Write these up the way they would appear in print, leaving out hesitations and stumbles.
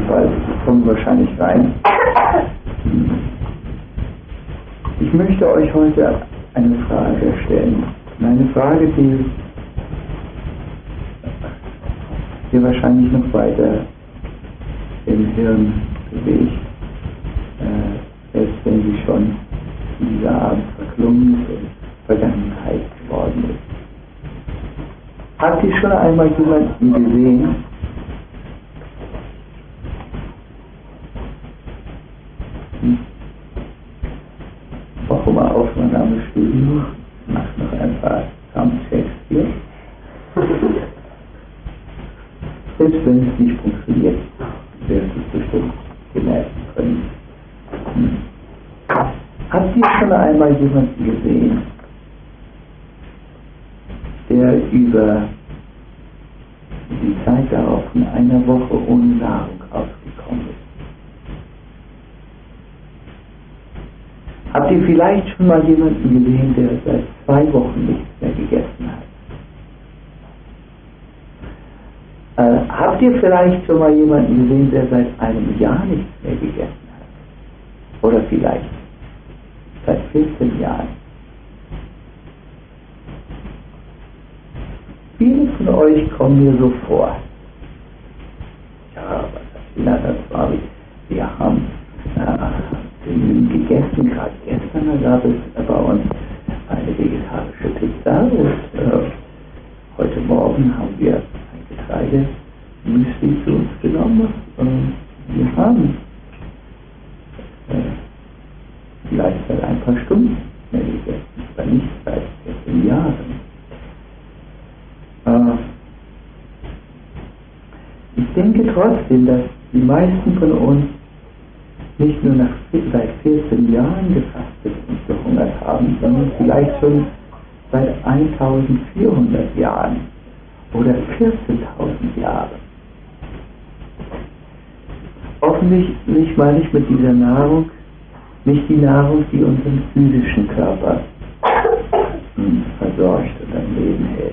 jedenfalls, ich komme wahrscheinlich rein. Ich möchte euch heute eine Frage stellen. Eine Frage, die ihr wahrscheinlich noch weiter im Hirn bewegt, selbst wenn sie schon in dieser Art verklungen ist, Vergangenheit geworden ist. Habt ihr schon einmal jemanden gesehen, warum mal Aufnahmestudio, macht noch ein paar Soundchecks hier. Selbst wenn es nicht funktioniert, wirst du es bestimmt gemerkt können. Habt ihr schon einmal jemanden gesehen, der über die Zeit darauf in einer Woche ohne Nahrung ausgekommen ist? Habt ihr vielleicht schon mal jemanden gesehen, der seit 2 Wochen nichts mehr gegessen hat? Habt ihr vielleicht schon mal jemanden gesehen, der seit einem Jahr nichts mehr gegessen hat? Oder vielleicht seit 14 Jahren? Viele von euch kommen mir so vor. Ja, was hat Jonathan Swami? Wir haben gegessen, gerade gestern da gab es bei uns eine vegetarische Pizza und heute Morgen haben wir ein Getreide-Müsli zu uns genommen und wir haben vielleicht seit ein paar Stunden mehr gegessen, aber nicht seit 14 Jahren. Ich denke trotzdem, dass die meisten von uns nicht nur seit 14 Jahren gefastet und gehungert haben, sondern vielleicht schon seit 1400 Jahren oder 14.000 Jahren. Hoffentlich meine ich mit dieser Nahrung nicht die Nahrung, die unseren physischen Körper versorgt und am Leben hält.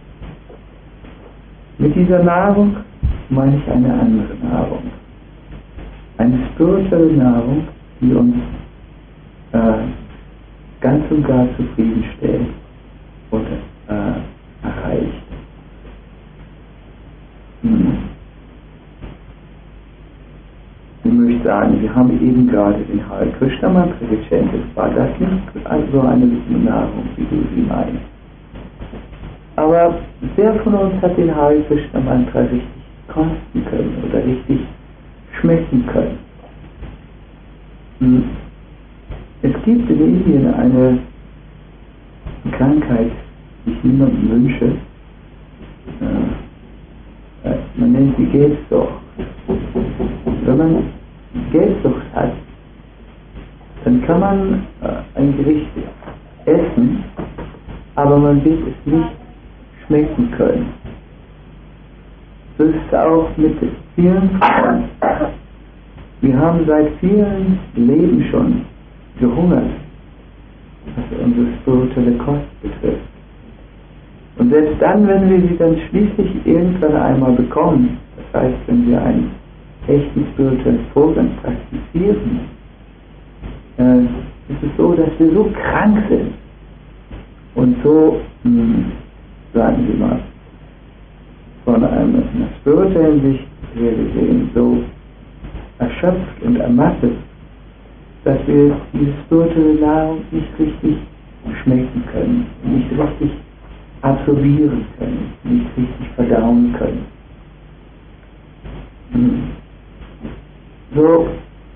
Mit dieser Nahrung meine ich eine andere Nahrung. Eine spirituelle Nahrung, die uns ganz und gar zufriedenstellt und erreicht. Ich möchte sagen, wir haben eben gerade den Hare Krishna Mantra gechantet. War das nicht also eine Nahrung, wie du sie meinst? Aber wer von uns hat den Hare Krishna Mantra richtig kosten können oder richtig schmecken können? Es gibt in Indien eine Krankheit, die ich niemandem wünsche. Man nennt sie Geldsucht. Wenn man Geldsucht hat, dann kann man ein Gericht essen, aber man wird es nicht schmecken können. Das ist auch mit vielen von uns. Wir haben seit vielen Leben schon gehungert, was unsere spirituelle Kost betrifft. Und selbst dann, wenn wir sie dann schließlich irgendwann einmal bekommen, das heißt, wenn wir einen echten spirituellen Vorgang praktizieren, ist es so, dass wir so krank sind und so, sagen wir mal, von einer spirituellen Sicht her gesehen, so erschöpft und ermattet, dass wir diese spirituelle Nahrung nicht richtig schmecken können, nicht richtig absorbieren können, nicht richtig verdauen können. So,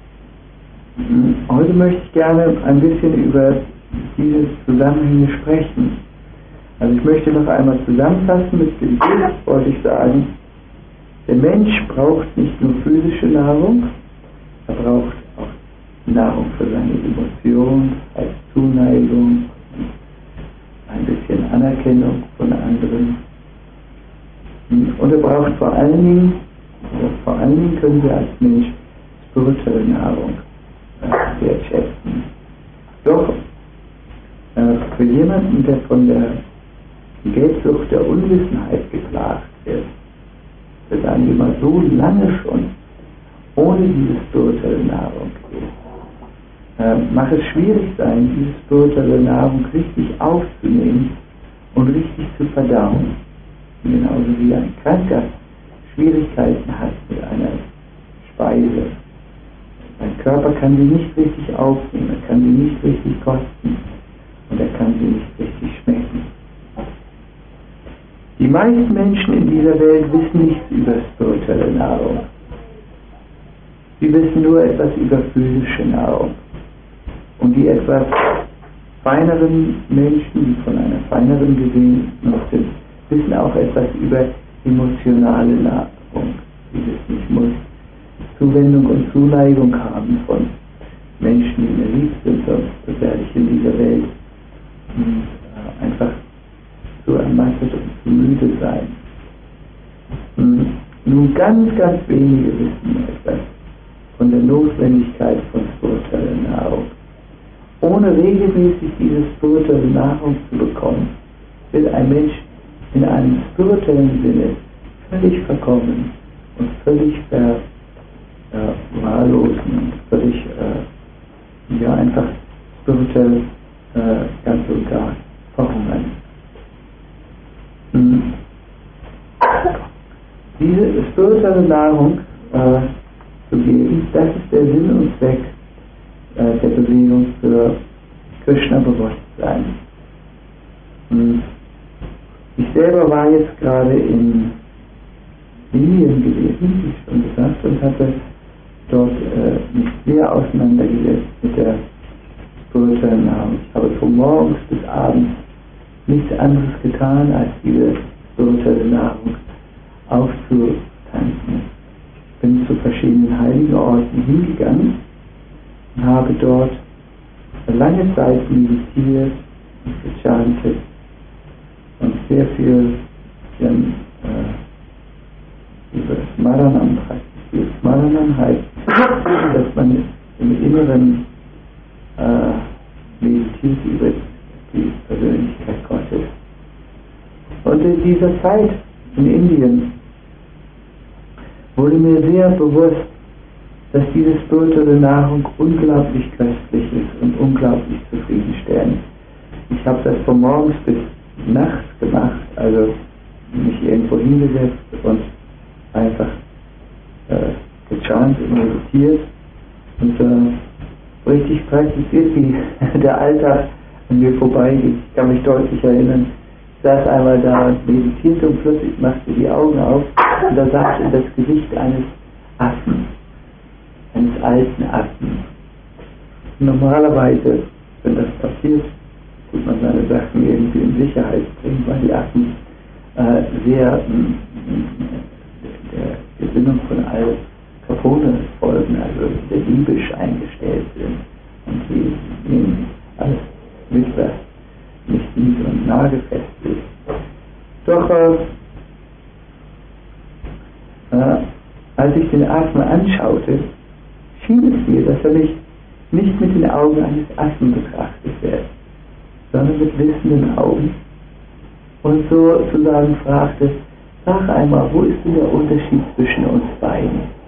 heute möchte ich gerne ein bisschen über diese Zusammenhänge sprechen. Also ich möchte noch einmal zusammenfassen mit dem Bild, wollte ich sagen, der Mensch braucht nicht nur physische Nahrung, er braucht auch Nahrung für seine Emotionen, als Zuneigung, ein bisschen Anerkennung von anderen. Und er braucht vor allen Dingen können wir als Mensch spirituelle Nahrung wertschätzen. Doch für jemanden, der von der Geldsucht der Unwissenheit geplagt wird, sagen wir mal so lange schon ohne diese spirituelle Nahrung ist, mag es schwierig sein, diese spirituelle Nahrung richtig aufzunehmen und richtig zu verdauen. Genauso wie ein Kranker Schwierigkeiten hat mit einer Speise. Sein Körper kann sie nicht richtig aufnehmen, er kann sie nicht richtig kosten und er kann sie nicht richtig schmecken. Die meisten Menschen in dieser Welt wissen nichts über spirituelle Nahrung. Sie wissen nur etwas über physische Nahrung. Und die etwas feineren Menschen, die von einer feineren Gesinnung sind, wissen auch etwas über emotionale Nahrung. Sie wissen, ich muss Zuwendung und Zuneigung haben von Menschen, die mir lieb sind, sonst werde ich in dieser Welt einfach zu ermattet und zu müde sein. Nun ganz, ganz wenige wissen etwas von der Notwendigkeit von spiritueller Nahrung. Ohne regelmäßig diese spirituelle Nahrung zu bekommen, wird ein Mensch in einem spirituellen Sinne völlig verkommen und völlig verwahrlosen und völlig einfach spirituell ganz und gar verhungern. Diese spirituelle Nahrung zu geben, das ist der Sinn und Zweck der Bewegung für Krishna-Bewusstsein. Ich selber war jetzt gerade in Indien gewesen, wie ich schon gesagt, und hatte dort mich sehr auseinandergesetzt mit der spirituellen Nahrung. Ich habe von morgens bis abends nichts anderes getan, als diese spirituelle Nahrung aufzutanken. Ich bin zu verschiedenen heiligen Orten hingegangen und habe dort lange Zeit meditiert und gechantet und sehr viel über Smaranam praktiziert. Smaranam heißt, dass man im Inneren meditiert über die Persönlichkeit Gottes. Und in dieser Zeit in Indien wurde mir sehr bewusst, dass diese spirituelle Nahrung unglaublich köstlich ist und unglaublich zufriedenstellend. Ich habe das von morgens bis nachts gemacht, also mich irgendwo hingesetzt und einfach gechantet und meditiert und richtig praktiziert, wie der Alltag an mir vorbeigeht. Ich kann mich deutlich erinnern, ich saß einmal da und meditierte und plötzlich machte die Augen auf und da saß in das Gesicht eines Affen, eines alten Affen. Normalerweise, wenn das passiert, tut man seine Sachen irgendwie in Sicherheit bringen, weil die Affen sehr der Gesinnung von Al Capone folgen, also sehr diebisch eingestellt sind und sie nehmen alles mit, was nicht nied- und nagelfest ist. Doch als ich den Affen anschaute, schien es mir, dass er mich nicht mit den Augen eines Affen betrachtet wird, sondern mit wissenden Augen und sozusagen fragte, sag einmal, wo ist denn der Unterschied zwischen uns beiden?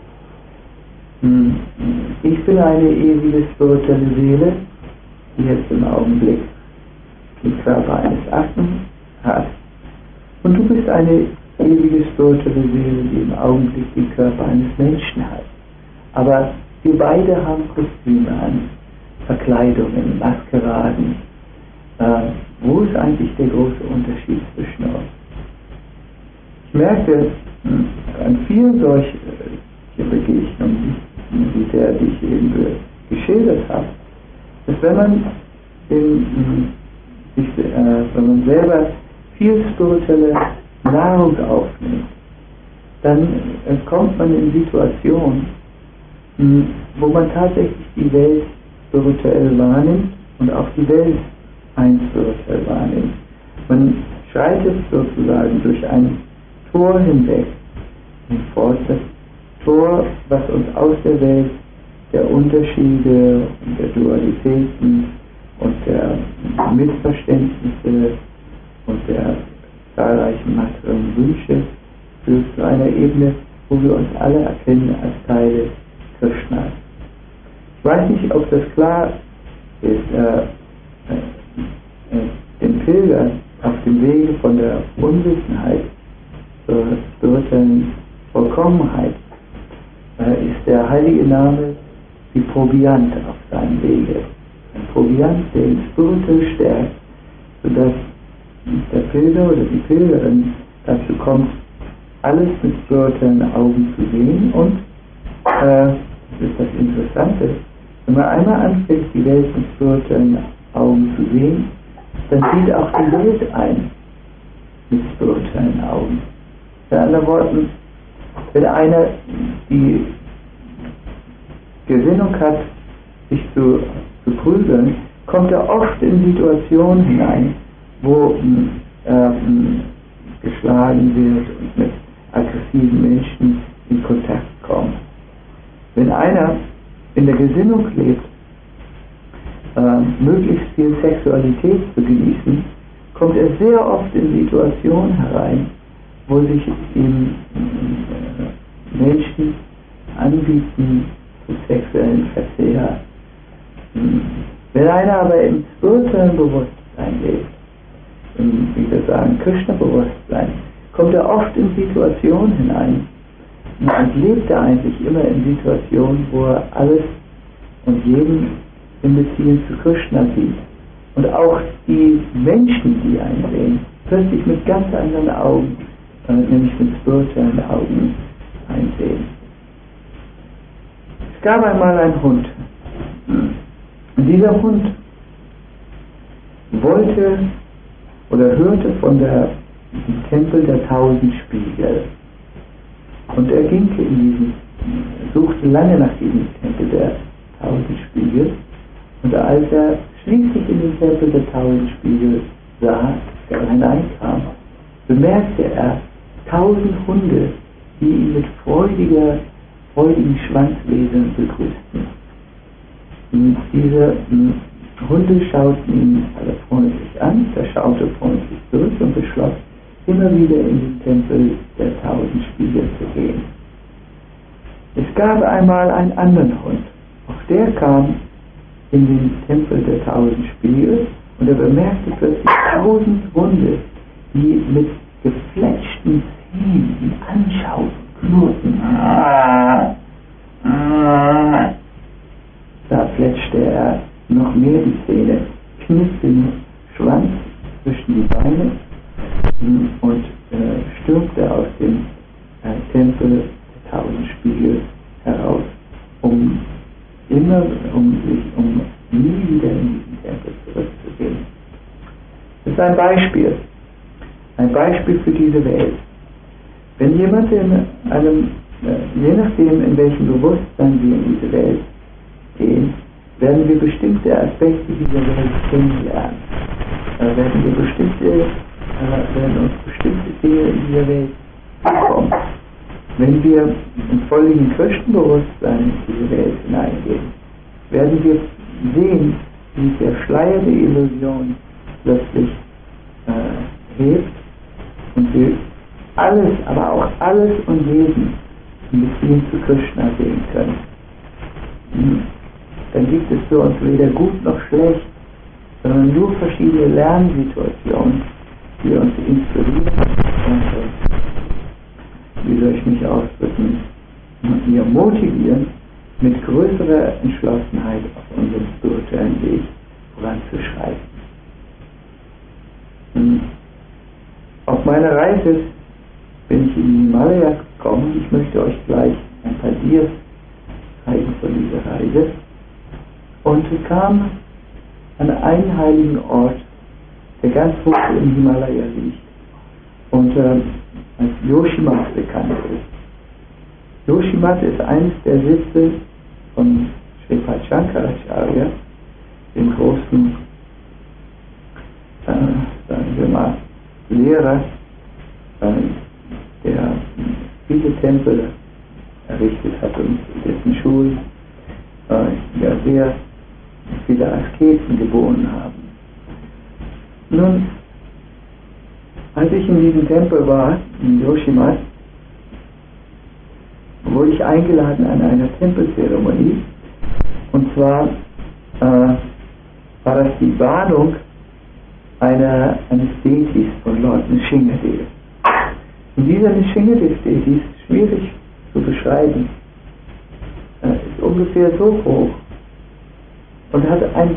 Ich bin eine ewige spirituelle Seele, die jetzt im Augenblick den Körper eines Affen hat. Und du bist eine ewige spirituelle Seele, die im Augenblick den Körper eines Menschen hat. Aber wir beide haben Kostüme an, Verkleidungen, Maskeraden. Wo ist eigentlich der große Unterschied zwischen uns? Ich merkte an vielen solchen Begegnungen, wie der, die ich eben geschildert habe, dass wenn man selber viel spirituelle Nahrung aufnimmt, dann kommt man in Situationen, wo man tatsächlich die Welt spirituell wahrnimmt und auch die Welt spirituell wahrnimmt. Man schreitet sozusagen durch ein Tor hinweg hinfort, das Tor, was uns aus der Welt der Unterschiede und der Dualitäten und der Missverständnisse und der zahlreichen materiellen Wünsche führt zu einer Ebene, wo wir uns alle erkennen als Teile Krishna. Ich weiß nicht, ob das klar ist, den Pilger auf dem Wege von der Unwissenheit zur spirituellen Vollkommenheit ist der heilige Name wie Proviant auf seinem Wege. Ein Proviant, der ihn spirituell stärkt, sodass der Pilger oder die Pilgerin dazu kommt, alles mit spirituellen Augen zu sehen. Und das ist das Interessante, wenn man einmal anfängt, die Welt mit spirituellen Augen zu sehen, dann sieht auch die Welt ein mit spirituellen Augen. In anderen Worten, wenn einer die Gesinnung hat, sich zu prügeln, kommt er oft in Situationen hinein, wo geschlagen wird und mit aggressiven Menschen in Kontakt kommt. Wenn einer in der Gesinnung lebt, möglichst viel Sexualität zu genießen, kommt er sehr oft in Situationen herein, wo sich ihm Menschen anbieten zu sexuellen Verzehr. Wenn einer aber im spirituellen Bewusstsein lebt, wie wir sagen, Krishna-Bewusstsein, kommt er oft in Situationen hinein und lebt er eigentlich immer in Situationen, wo er alles und jeden in Beziehung zu Krishna sieht. Und auch die Menschen, die einen sehen, plötzlich mit ganz anderen Augen, nämlich mit spirituellen Augen einsehen. Es gab einmal einen Hund. Und dieser Hund wollte oder hörte von dem Tempel der 1000 Spiegel. Und er ging in diesen, suchte lange nach diesem Tempel der 1000 Spiegel. Und als er schließlich in den Tempel der 1000 Spiegel sah, hineinkam, bemerkte er 1000 Hunde, die ihn mit freudigen Schwanzwedeln begrüßten. Und diese Hunde schauten ihn alle freundlich an, er schaute freundlich zurück und beschloss, immer wieder in den Tempel der 1000 Spiegel zu gehen. Es gab einmal einen anderen Hund, auch der kam in den Tempel der 1000 Spiegel und er bemerkte plötzlich 1000 Hunde, die mit gefletschten Zähnen ihn anschauten, knurrten. Da fletschte er noch mehr die Zähne, kniffte den Schwanz zwischen die Beine und stürmte aus dem Tempel der 1000 Spiegel heraus, um nie wieder in diesen Tempel zurückzugehen. Das ist ein Beispiel für diese Welt. Wenn jemand je nachdem in welchem Bewusstsein wir in diese Welt gehen, werden wir bestimmte Aspekte dieser Welt kennenlernen. Werden uns bestimmte Dinge in dieser Welt bekommen. Wenn wir im völligen Krishna-Bewusstsein in diese Welt hineingehen, werden wir sehen, wie der Schleier der Illusion plötzlich hebt und wir alles, aber auch alles und jeden in Beziehung zu Krishna sehen können. Dann gibt es für uns weder gut noch schlecht, sondern nur verschiedene Lernsituationen, die uns inspirieren und, wie soll ich mich ausdrücken, wir motivieren, mit größerer Entschlossenheit auf unserem spirituellen Weg voranzuschreiten. Auf meiner Reise bin ich in die Himalaya gekommen. Ich möchte euch gleich ein paar Dias zeigen von dieser Reise. Und wir kamen an einen heiligen Ort, der ganz hoch im Himalaya liegt und als Yoshimat bekannt ist. Yoshimat ist eines der Sitze von Sripad Shankaracharya, dem großen, sagen wir mal, Lehrer, der viele Tempel errichtet hat und dessen Schulen sehr viele Asketen geboren haben. Nun, als ich in diesem Tempel war, in Yoshimat, wurde ich eingeladen an einer Tempelzeremonie. Und zwar war das die Warnung eines Deities von Lord Nrsingadev. Und dieser Nrsingadev-Deity ist schwierig zu beschreiben. Ist ungefähr so hoch und hat einen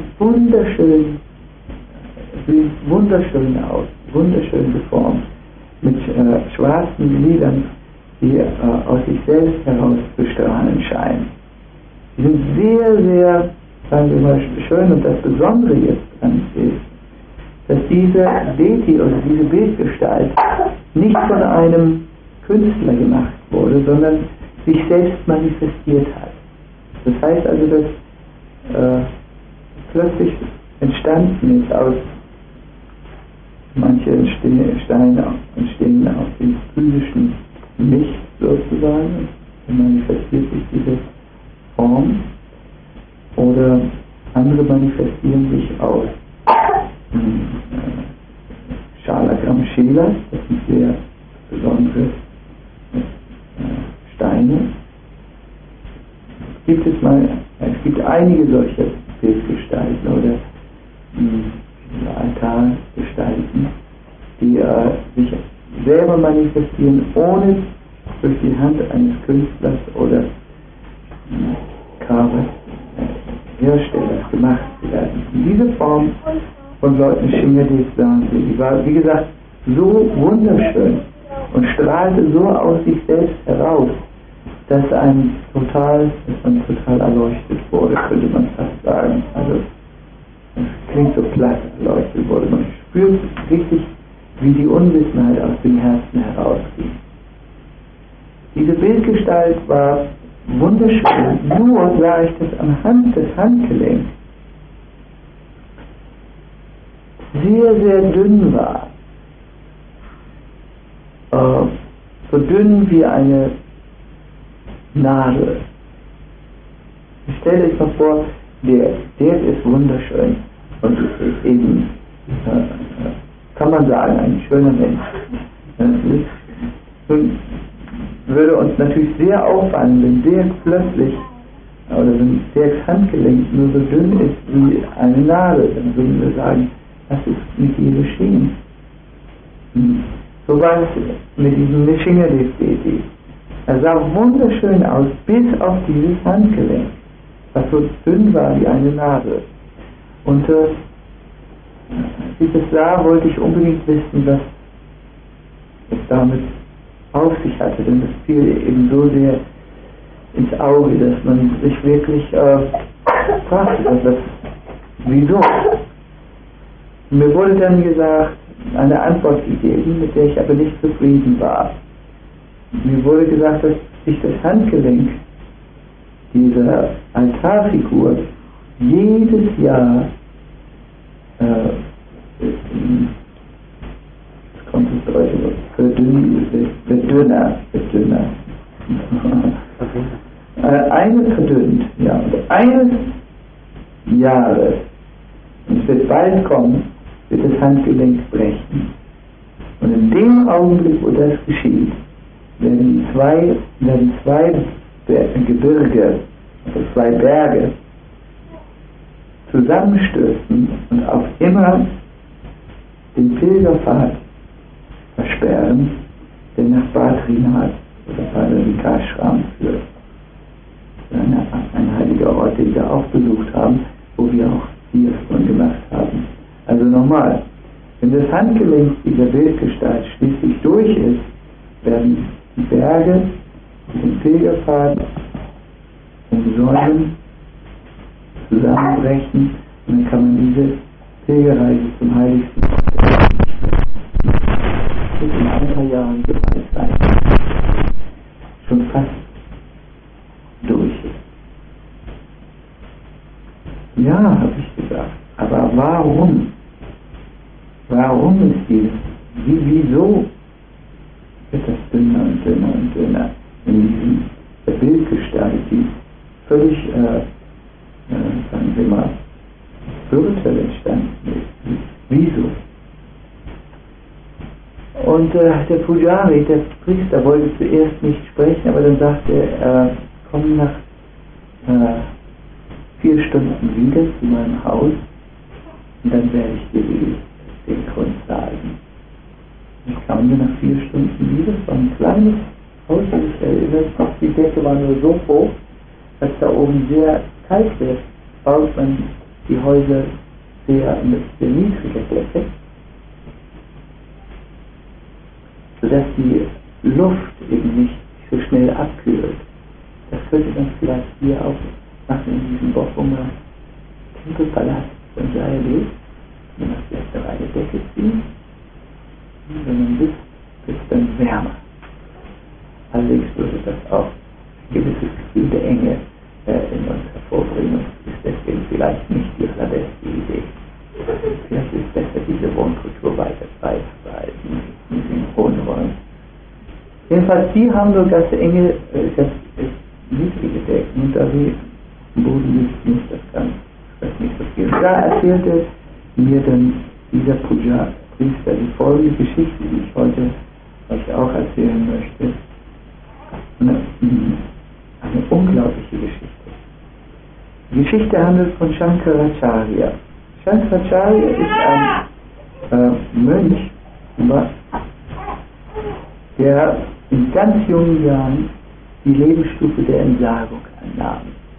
sieht wunderschön aus, wunderschön geformt, mit schwarzen Gliedern, die aus sich selbst heraus zu strahlen scheinen. Die sind sehr, sehr, sagen wir mal, schön, und das Besondere jetzt dran ist, dass diese Deity oder diese Bildgestalt nicht von einem Künstler gemacht wurde, sondern sich selbst manifestiert hat. Das heißt also, dass plötzlich entstanden ist aus manche Steine entstehen aus dem physischen Licht sozusagen, dann manifestiert sich diese Form, oder andere manifestieren sich aus Shalagram Shilas, das sind sehr besondere Steine. Es gibt einige solche Bildgestalten oder Altargestalten, die sich selber manifestieren, ohne durch die Hand eines Künstlers oder Herstellers gemacht zu werden. Und diese Form von Lord Nrsingadev sahen sie, die war, wie gesagt, so wunderschön und strahlte so aus sich selbst heraus, dass man total erleuchtet wurde, könnte man fast sagen. Also, das klingt so platt, erleuchtet wurde. Man spürt richtig, wie die Unwissenheit aus dem Herzen herausgeht. Diese Bildgestalt war wunderschön, nur sah ich das anhand des Handgelenks sehr, sehr dünn war. So dünn wie eine Nadel. Stellt euch mal vor, der ist wunderschön und eben, kann man sagen, ein schöner Mensch. Nun würde uns natürlich sehr auffallen, wenn der plötzlich, oder wenn der Handgelenk nur so dünn ist wie eine Nadel, dann würden wir sagen, was ist mit ihr geschehen? So war es mit diesem Nrsingadev-Deity. Er sah wunderschön aus, bis auf dieses Handgelenk, was so dünn war wie eine Nadel. Und als ich das sah, wollte ich unbedingt wissen, was es damit auf sich hatte, denn das fiel eben so sehr ins Auge, dass man sich wirklich fragte, wieso? Mir wurde dann gesagt, eine Antwort gegeben, mit der ich aber nicht zufrieden war. Mir wurde gesagt, dass sich das Handgelenk dieser Altarfigur jedes Jahr wird dünner. Eine verdünnt, ja. Und eines Jahres, und es wird bald kommen, wird das Handgelenk brechen. Und in dem Augenblick, wo das geschieht, werden zwei Gebirge, also zwei Berge, zusammenstürzen und auf immer den Pilgerpfad versperren, der nach Badrinath oder Padarikarshram führt. Ein heiliger Ort, den wir auch besucht haben, wo wir auch hier schon gemacht haben. Also nochmal, wenn das Handgelenk dieser Bildgestalt schließlich durch ist, werden die Berge mit dem Pilgerpfad umsäumen, zusammenbrechen, und dann kann man diese Pilgerreise zum heiligsten bis in ein paar Jahren bereit sein. Schon fast durch. Ja, habe ich gesagt. Aber warum? Warum ist dieses? Wieso wird das dünner und dünner und dünner in diesem Bildgestalt, die völlig, sagen wir mal, spirituell entstanden ist? Wieso? Und der Pujari, der Priester, wollte zuerst nicht sprechen, aber dann sagte er, komm nach 4 Stunden wieder zu meinem Haus und dann werde ich dir den Grund sagen. Und kamen wir nach 4 Stunden wieder, es war ein kleines Haus, ich erinnere mich noch, die Decke war nur so hoch, dass da oben sehr kalt wird, baut man die Häuser sehr mit sehr niedriger Decke, sodass die Luft eben nicht so schnell abkühlt. Das könnte man vielleicht hier auch machen in diesem Bochumer Tempelpalast von Jaeli. Man muss erst eine reine Decke ziehen, und wenn man sitzt, wird es dann wärmer. Allerdings würde das auch ein gewisses Gefühl der Enge in uns hervorbringen. Ist deswegen vielleicht nicht die allerbeste Idee. Vielleicht ist es besser, diese Wohnkultur weiter beizubehalten in den hohen Räumen. Jedenfalls, die haben nur ganz enge, ganz niedrige Decken und da wie im Boden nicht das kann nicht so viel. Da erzählte mir dann dieser Puja-Priester die folgende Geschichte, die ich heute euch auch erzählen möchte. Eine unglaubliche Geschichte. Die Geschichte handelt von Shankaracharya. Shankaracharya ist ein Mönch, der in ganz jungen Jahren die Lebensstufe der Entsagung annahm.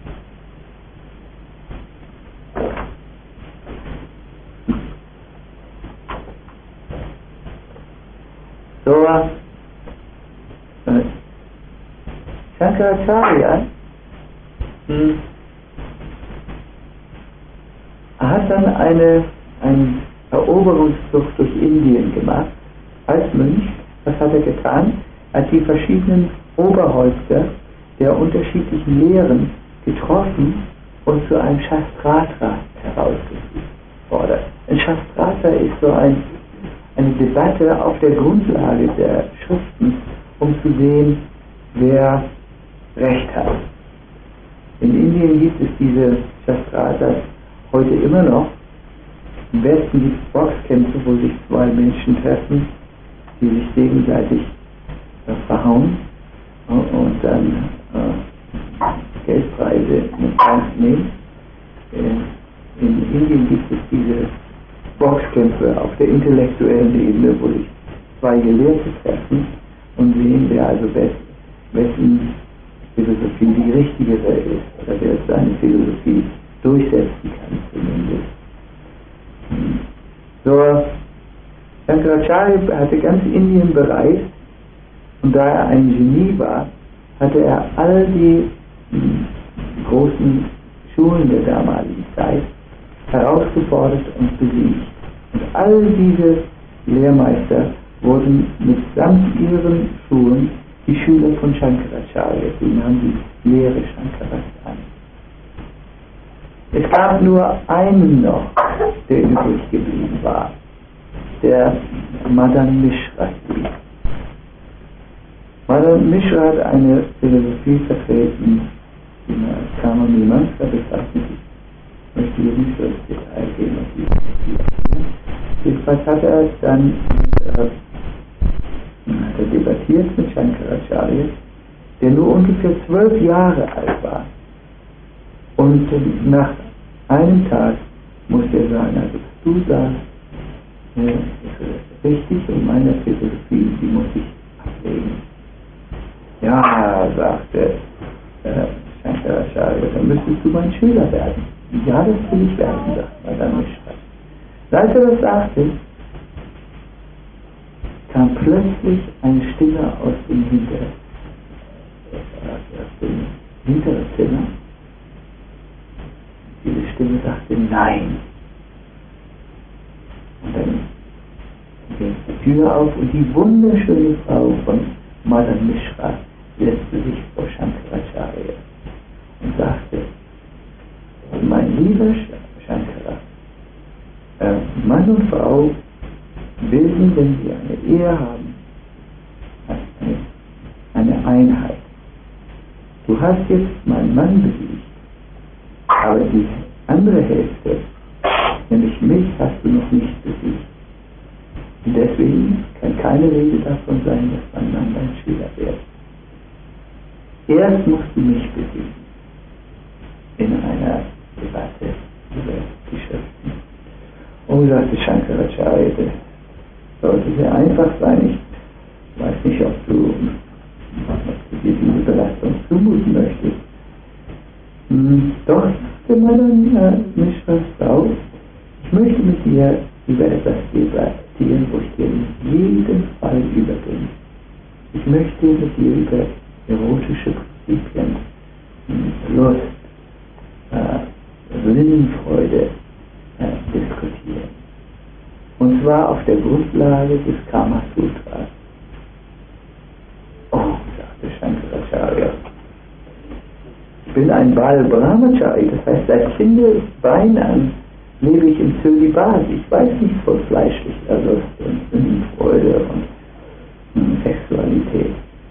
So, Shankaracharya hat dann einen Eroberungszug durch Indien gemacht als Mönch. Was hat er getan? Er hat die verschiedenen Oberhäupter der unterschiedlichen Lehren getroffen und zu einem Shastratra herausgefordert. Ein Shastratra ist so eine Debatte auf der Grundlage der Schriften, um zu sehen, wer Recht hat. In Indien gibt es diese Shastratas heute immer noch. Im Westen gibt es Boxkämpfe, wo sich 2 Menschen treffen, die sich gegenseitig verhauen und dann Geldpreise in Kauf nehmen. In Indien gibt es diese Boxkämpfe auf der intellektuellen Ebene, wo sich 2 Gelehrte treffen und sehen, wer also wessen Philosophie die richtigere ist oder wer seine Philosophie durchsetzen kann zumindest. So, Shankaracharya hatte ganz Indien bereist und da er ein Genie war, hatte er all die großen Schulen der damaligen Zeit herausgefordert und besiegt. Und all diese Lehrmeister wurden mitsamt ihren Schulen die Schüler von Shankaracharya, die nahmen die Lehre Shankaras an. Es gab nur einen noch, der übrig geblieben war, der Madan Mishra hieß. Madan Mishra hat eine Philosophie vertreten, die man als Karma Mimamsa bezeichnet. Ich möchte hier nicht so ins Detail gehen, was die jedenfalls hat er dann debattiert mit Shankaracharya, der nur ungefähr 12 Jahre alt war. Und nach einem Tag musste er sagen, also was du sagst, ist richtig und meine Philosophie, die muss ich ablegen. Ja, sagte Shankaracharya, dann müsstest du mein Schüler werden. Ja, das will ich werden, sagt Madan Mishra. Als er das sagte, kam plötzlich eine Stimme aus dem hinteren Zimmer. Diese Stimme sagte Nein. Und dann ging die Tür auf und die wunderschöne Frau von Madan Mishra setzte sich vor Shankaracharya und sagte, mein lieber Shankara, Mann und Frau bilden, wenn sie eine Ehe haben, eine Einheit. Du hast jetzt meinen Mann besiegt, aber die andere Hälfte, nämlich mich, hast du noch nicht besiegt. Und deswegen kann keine Rede davon sein, dass mein Mann dein Schüler wird. Erst musst du mich besiegen in einer Debatte über die Schriften. Oh, sagte Shankaracharya, das sollte sehr einfach sein. Ich weiß nicht, ob du dir diese Belastung zumuten möchtest. Doch, sagte Madame Mishras Frau, ich möchte mit dir über etwas debattieren, wo ich dir in jedem Fall überbringe. Ich möchte mit dir über erotische Prinzipien, Lust, Sinnenfreude diskutieren. Und zwar auf der Grundlage des Kama Sutras. Oh, sagte Shankaracharya, ich bin ein Bal Brahmachari, das heißt, seit Kindesbein an lebe ich im Zölibat. Ich weiß nicht von fleischlicher Lust und Sinnenfreude und Sexualität.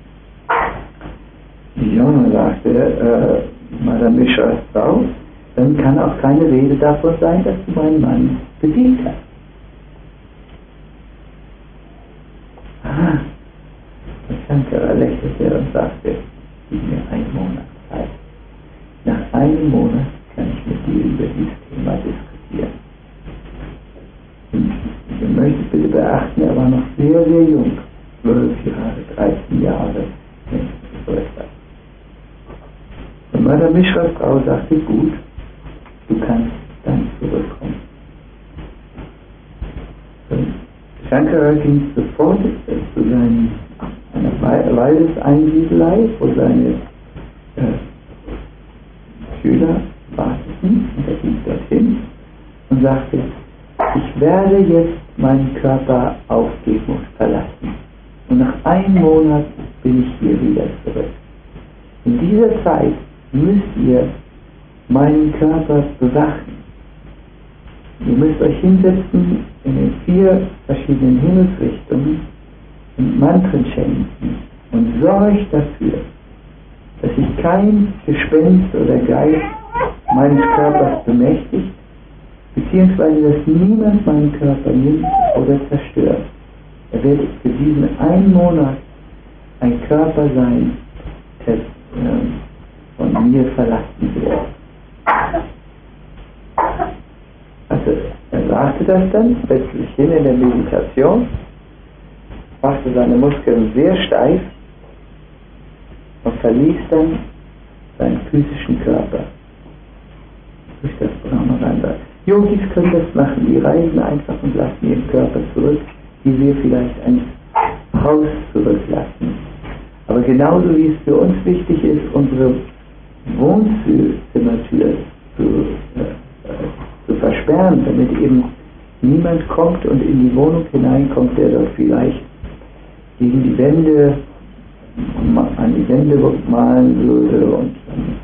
Ja, sagte Madame Mishras Frau, dann kann auch keine Rede davon sein, dass du meinen Mann besiegt hast. Und Shankara lächelte und sagte, gib mir einen Monat Zeit. Nach einem Monat kann ich mit dir über dieses Thema diskutieren. Und ihr möchtet bitte beachten, er war noch sehr, sehr jung. 12 Jahre, 13 Jahre, wenn ich so etwas. Und Madame Mishras Frau sagte, gut, du kannst dann zurückkommen. Und Shankara ging sofort zu einer Waldeseinsiedelei, wo seine Schüler warteten, und er ging dorthin und sagte, ich werde jetzt meinen Körper aufgeben und verlassen. Und nach einem Monat bin ich hier wieder zurück. In dieser Zeit müsst ihr meinen Körper bewachen. Ihr müsst euch hinsetzen in den 4 verschiedenen Himmelsrichtungen und Mantren schenken und sorgt dafür, dass sich kein Gespenst oder Geist meines Körpers bemächtigt, beziehungsweise dass niemand meinen Körper nimmt oder zerstört. Er wird für diesen einen Monat ein Körper sein, der von mir verlassen wird. Also er sagte das dann, setzte sich hin in der Meditation, machte seine Muskeln sehr steif und verließ dann seinen physischen Körper durch das Brahmaranda. Yogis können das machen, die reisen einfach und lassen ihren Körper zurück, wie wir vielleicht ein Haus zurücklassen. Aber genauso wie es für uns wichtig ist, unsere Wohnzimmertür zu versperren, damit eben niemand kommt und in die Wohnung hineinkommt, der dort vielleicht gegen die Wände, an die Wände malen würde und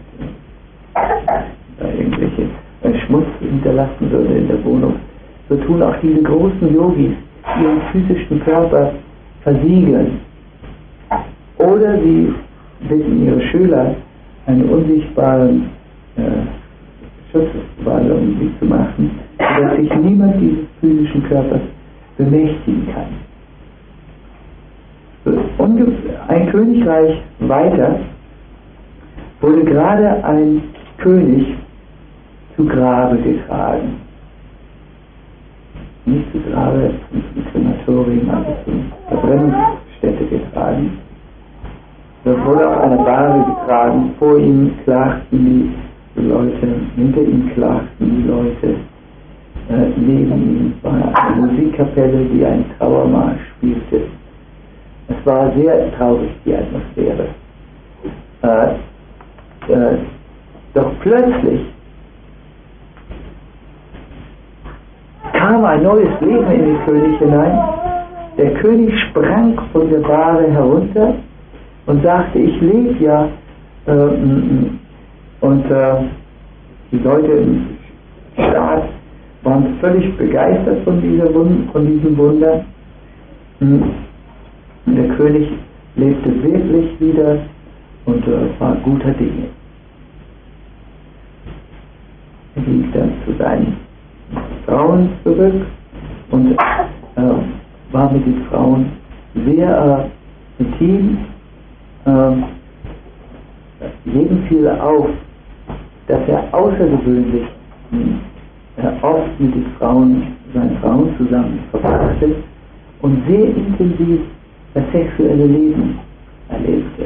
da irgendwelche Schmutz hinterlassen würde in der Wohnung. So tun auch diese großen Yogis ihren physischen Körper versiegeln. Oder sie bitten ihre Schüler, einen unsichtbaren Schutzwall um sie zu machen, sodass sich niemand dieses physischen Körpers bemächtigen kann. Ein Königreich weiter wurde gerade ein König zu Grabe getragen. Nicht zu Grabe, zum Krematorium, also zur Verbrennungsstätte getragen. Da wurde auf eine Bahre getragen, vor ihm klagten die Leute, hinter ihm klagten die Leute, neben ihm war eine Musikkapelle, die einen Trauermarsch spielte. Es war sehr traurig, die Atmosphäre. Doch plötzlich kam ein neues Leben in den König hinein. Der König sprang von der Bahre herunter und sagte, ich lebe ja. Und die Leute im Staat waren völlig begeistert von diesem Wunder. Und der König lebte wirklich wieder und war guter Dinge. Er ging dann zu seinen Frauen zurück und war mit den Frauen sehr intim. Jedem fiel auf, dass er außergewöhnlich oft mit den Frauen, seinen Frauen zusammen verbrachte und sehr intensiv das sexuelle Leben erlebte.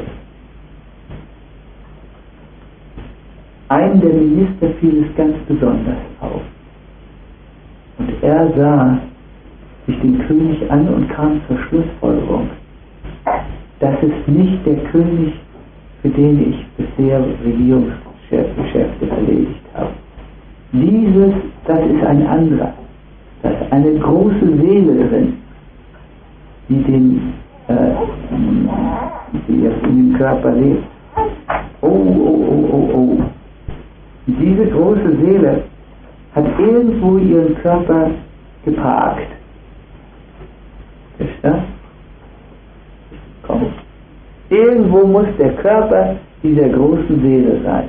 Einem der Minister fiel es ganz besonders auf. Und er sah sich den König an und kam zur Schlussfolgerung, das ist nicht der König, für den ich bisher Regierungsgeschäfte erledigt habe. Das ist ein anderer. Da ist eine große Seele drin, die jetzt in dem Körper lebt. Oh. Diese große Seele hat irgendwo ihren Körper geparkt. Ist das? Komm. Irgendwo muss der Körper dieser großen Seele sein.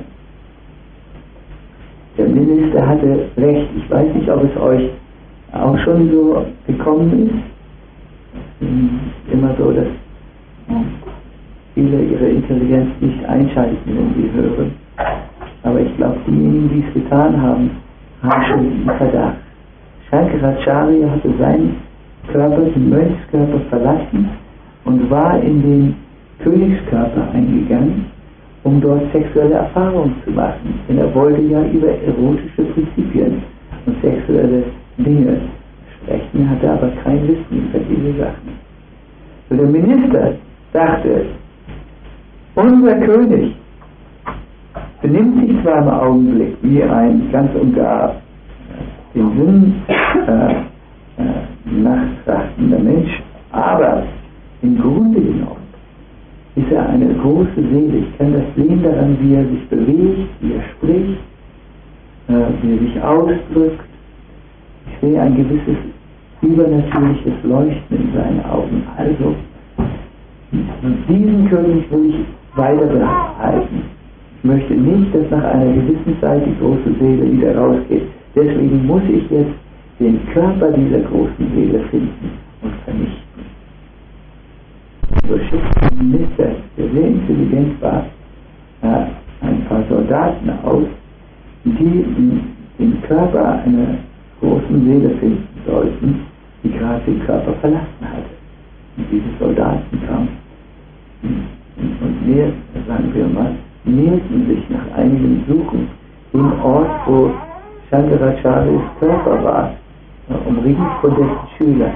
Der Minister hatte recht. Ich weiß nicht, ob es euch auch schon so gekommen ist. Immer so, dass viele ihre Intelligenz nicht einschalten, wenn sie hören. Aber ich glaube, diejenigen, die es getan haben, haben schon diesen Verdacht. Shankaracharya hatte seinen Körper, den Mönchskörper verlassen und war in den Königskörper eingegangen, um dort sexuelle Erfahrungen zu machen. Denn er wollte ja über erotische Prinzipien und sexuelle Dinge sprechen, hatte aber kein Wissen über diese Sachen. So der Minister dachte, unser König benimmt sich zwar im Augenblick wie ein ganz und gar den Sinn nachtrachtender Mensch, aber im Grunde genommen ist er eine große Seele. Ich kann das sehen daran, wie er sich bewegt, wie er spricht, wie er sich ausdrückt. Ich sehe ein gewisses übernatürliches Leuchten in seinen Augen. Also, diesen König will ich weiter behalten. Ich möchte nicht, dass nach einer gewissen Zeit die große Seele wieder rausgeht. Deswegen muss ich jetzt den Körper dieser großen Seele finden und vernichten. So schickt der Minister, der sehr intelligent war, ein paar Soldaten aus, die den Körper einer großen Seele finden sollten, die gerade den Körper verlassen hatte. Und diese Soldaten kamen und näherten sich nach einigem Suchen dem Ort, wo Shankaracharyas Körper war, umringt von dessen Schülern.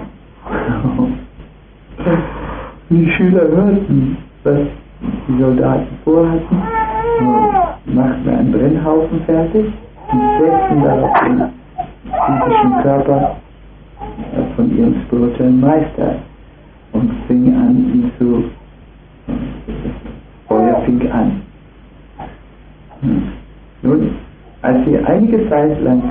Die Schüler hörten, was die Soldaten vorhatten, machten einen Brennhaufen fertig und setzten darauf den physischen Körper von ihrem spirituellen Meister und fing an, ihn zu... Feuer fing an. Nun, als sie einige Zeit lang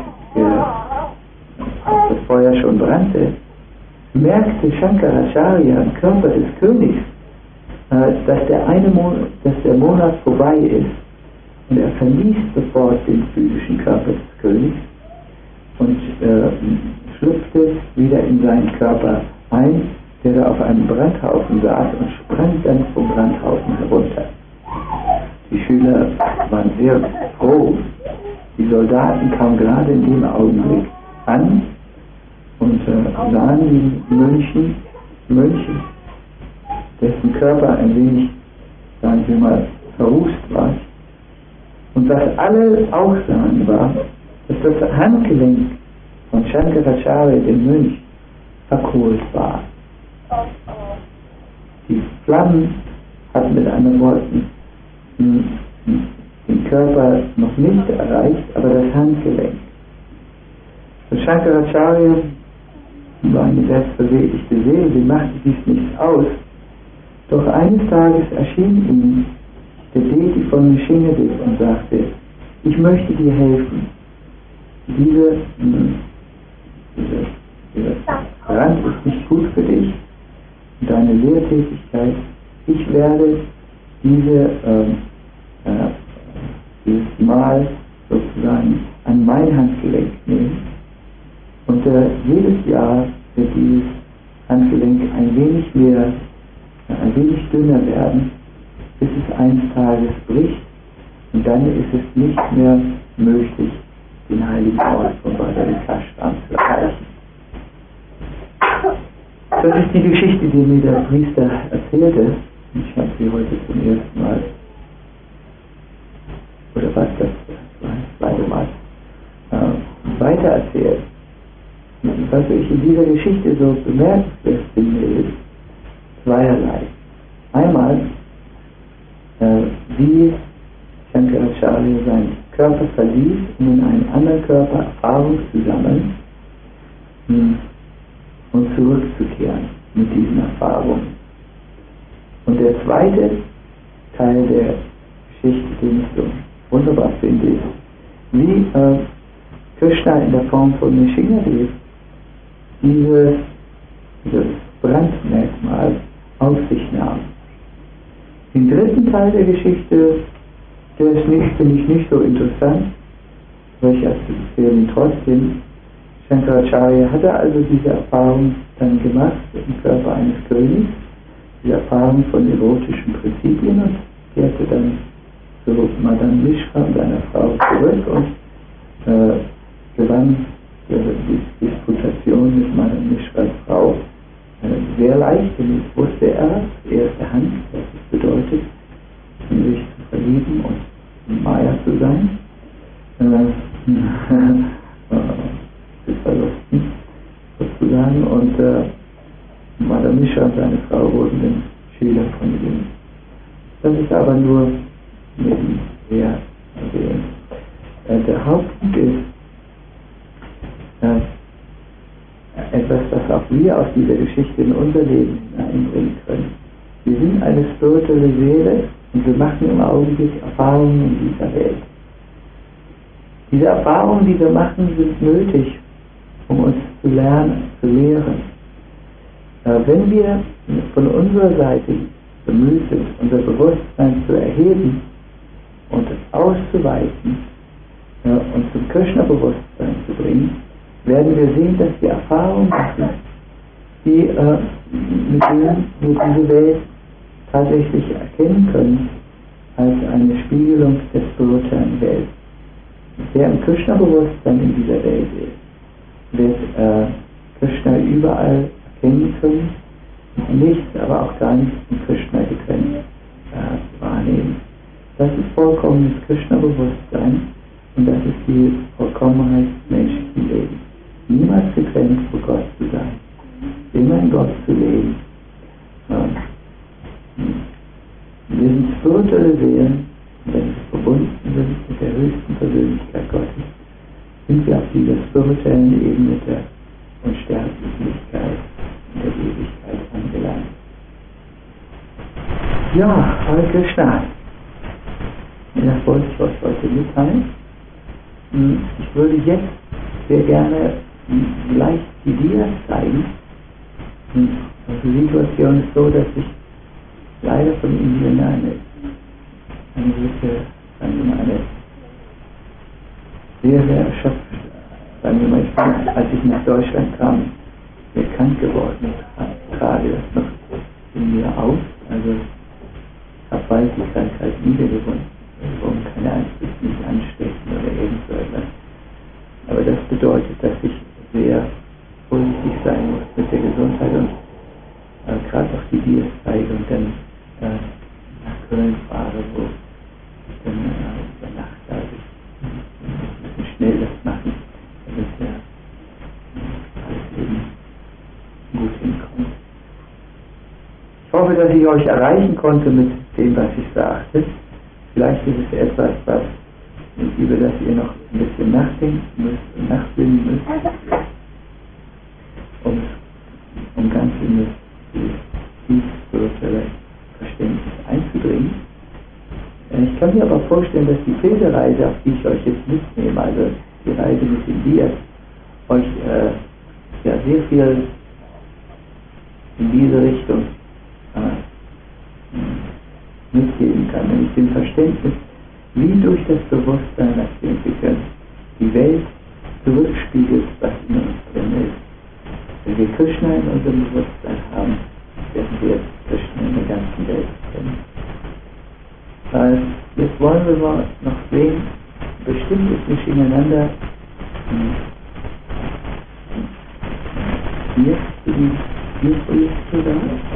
das Feuer schon brannte, merkte Shankaracharya im Körper des Königs, dass der Monat vorbei ist, und er verließ sofort den physischen Körper des Königs und schlüpfte wieder in seinen Körper ein, der da auf einem Brandhaufen saß, und sprang dann vom Brandhaufen herunter. Die Schüler waren sehr froh. Die Soldaten kamen gerade in dem Augenblick an und sahen die Mönche, dessen Körper ein wenig, sagen wir mal, verrußt war. Und was alle auch sahen, war, dass das Handgelenk von Shankaracharya, dem Mönch, verkohlt war. Die Flammen hatten mit anderen Worten den Körper noch nicht erreicht, aber das Handgelenk. Für Shankaracharya war eine selbstverwirklichte Seele, sie machte dies nichts aus. Doch eines Tages erschien ihm der Deity von Nishingadev und sagte, ich möchte dir helfen. Dieser Brand ist nicht gut für dich, deine Lehrtätigkeit. Ich werde dieses Mal sozusagen an mein Handgelenk nehmen und jedes Jahr wird dieses Handgelenk ein wenig dünner werden, bis es eines Tages bricht, und dann ist es nicht mehr möglich, den heiligen Ort von Badrikashram zu erreichen. Das ist die Geschichte, die mir der Priester erzählte. Ich habe sie heute zum ersten Mal, oder was das zweite Mal, weitererzählt. Was ich in dieser Geschichte so bemerkenswert finde, ist zweierlei. Einmal, wie Shankaracharya seinen Körper verließ, um in einen anderen Körper Erfahrung zu sammeln und zurückzukehren mit diesen Erfahrungen. Und der zweite Teil der Geschichte, den ich so wunderbar finde, ist, wie Krishna in der Form von Nishingadev dieses Brandmerkmal auf sich nahm. Den dritten Teil der Geschichte, der ist finde ich nicht so interessant, aber ich erzähle ihn trotzdem. Shankaracharya hatte also diese Erfahrung dann gemacht im Körper eines Königs, die Erfahrung von erotischen Prinzipien, und kehrte dann zu Madame Mishra und seiner Frau zurück und gewann die Disputation mit Madame Mishras Frau sehr leicht, denn das wusste er erster Hand, was es bedeutet, in sich zu verlieben und Maya zu sein, zu verlusten sozusagen, und Madame Mishra und seine Frau wurden dann Schüler von ihm. Das ist aber nur nebenher erwähnt. Der Hauptpunkt ist etwas, was auch wir aus dieser Geschichte in unser Leben hineinbringen können. Wir sind eine spirituelle Seele und wir machen im Augenblick Erfahrungen in dieser Welt. Diese Erfahrungen, die wir machen, sind nötig, um uns zu lernen, zu lehren. Wenn wir von unserer Seite bemüht sind, unser Bewusstsein zu erheben und auszuweiten und zum Krishna-Bewusstsein zu bringen, werden wir sehen, dass wir Erfahrungen machen, mit denen wir diese Welt tatsächlich erkennen können als eine Spiegelung der spirituellen Welt. Wer im Krishna-Bewusstsein in dieser Welt ist, wird Krishna überall erkennen können, nichts, aber auch gar nichts in Krishna getrennt wahrnehmen. Das ist vollkommenes Krishna-Bewusstsein, und das ist die Vollkommenheit des menschlichen Lebens. Niemals getrennt vor Gott zu sein, immer in Gott zu leben. Wir sind spirituelle Seelen, und wenn wir verbunden sind mit der höchsten Persönlichkeit Gottes, sind wir auf dieser spirituellen Ebene der Unsterblichkeit und der Ewigkeit angelangt. Ja, Hare Krishna. Das wollte ich euch heute mitteilen. Ich würde jetzt sehr gerne gleich die Dias zeigen. Also die Situation ist so, dass ich leider von Indien eine gewisse, sagen wir mal, eine sehr, sehr erschöpft, sagen wir mal, als ich nach Deutschland kam, sehr krank geworden, trage das noch in mir auf. Also ich habe bald die Krankheit wiedergewonnen. Warum keine Angst, ist nicht anstecken oder irgend so etwas. Aber das bedeutet, dass ich sehr vorsichtig sein muss mit der Gesundheit und gerade auch die Dias zeige und dann nach Köln fahre, wo ich dann übernachte. Also ich muss schnell das machen, damit alles eben gut hinkommt. Ich hoffe, dass ich euch erreichen konnte mit dem, was ich sagte. Vielleicht ist es etwas, über das ihr noch ein bisschen nachdenken müsst und nachsinnen müsst, um ganz in das tief spirituelle Verständnis einzudringen. Ich kann mir aber vorstellen, dass die Pilgerreise, auf die ich euch jetzt mitnehme, also die Reise mit den Dias, euch sehr viel in diese Richtung mitgeben kann, nämlich dem Verständnis, wie durch das Bewusstsein, das wir entwickeln, die Welt zurückspiegelt, was in uns drin ist. Wenn wir Krishna in unserem Bewusstsein haben, werden wir Krishna in der ganzen Welt kennen. Jetzt wollen wir mal noch sehen, bestimmt ist nicht ineinander hier für die Projekte da.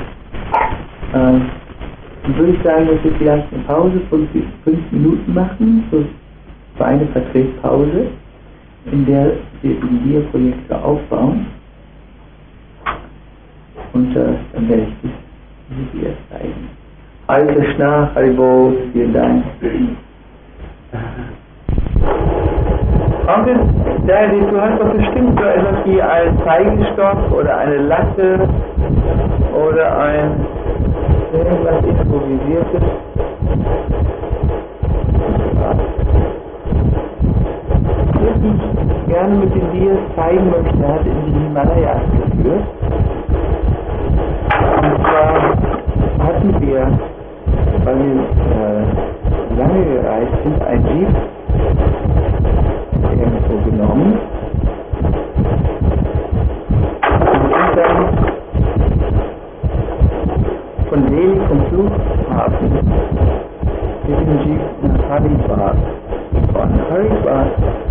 Dann würde ich sagen, dass wir vielleicht eine Pause von 5 Minuten machen, so für eine Vertretpause, in der wir die Dia-Projekte aufbauen. Und dann werde ich die dir zeigen. Hare Krishna, Haribol, vielen Dank. Onkel, Daddy, du hast doch bestimmt so etwas wie einen Zeigestock oder eine Latte oder ein irgendwas Improvisiertes. Was ich gerne mit den Dias zeigen möchte, hat in die Himalayas geführt. Und zwar hatten wir, weil wir lange gereist sind, ein Jeep irgendwo genommen und sind dann von Delhi vom Flughafen mit dem Jeep nach Haridwar gefahren. Haridwar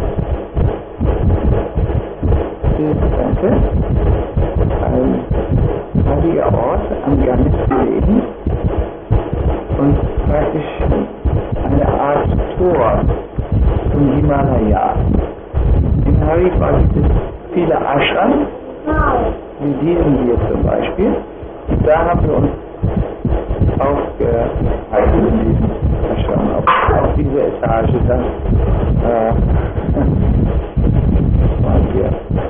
ist ein heiliger Ort am Ganges gelegen und praktisch eine Art Tor zum Himalaya. In Haridwar gibt es viele Ashrams, wie diesen hier zum Beispiel. Und da haben wir uns aufgehalten in diesem Ashram, auf diese Etage dann waren wir.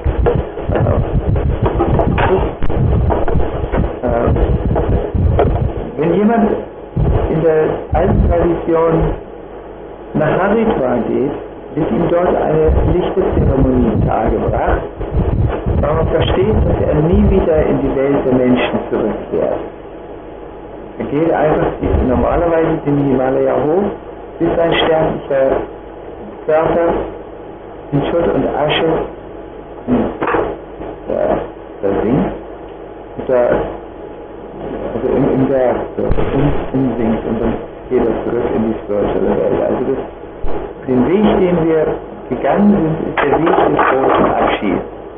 Wenn jemand in der alten Tradition nach Haridwar geht, wird ihm dort eine Lichtezeremonie dargebracht, weil man versteht, dass er nie wieder in die Welt der Menschen zurückkehrt. Er geht einfach normalerweise den Himalaya hoch, bis sein sterblicher Körper in Schutt und Asche versinkt, also im Berg umsinkt und dann geht er zurück in die spirituelle Welt. Also den Weg, den wir gegangen sind, ist der Weg des großen Abschieds.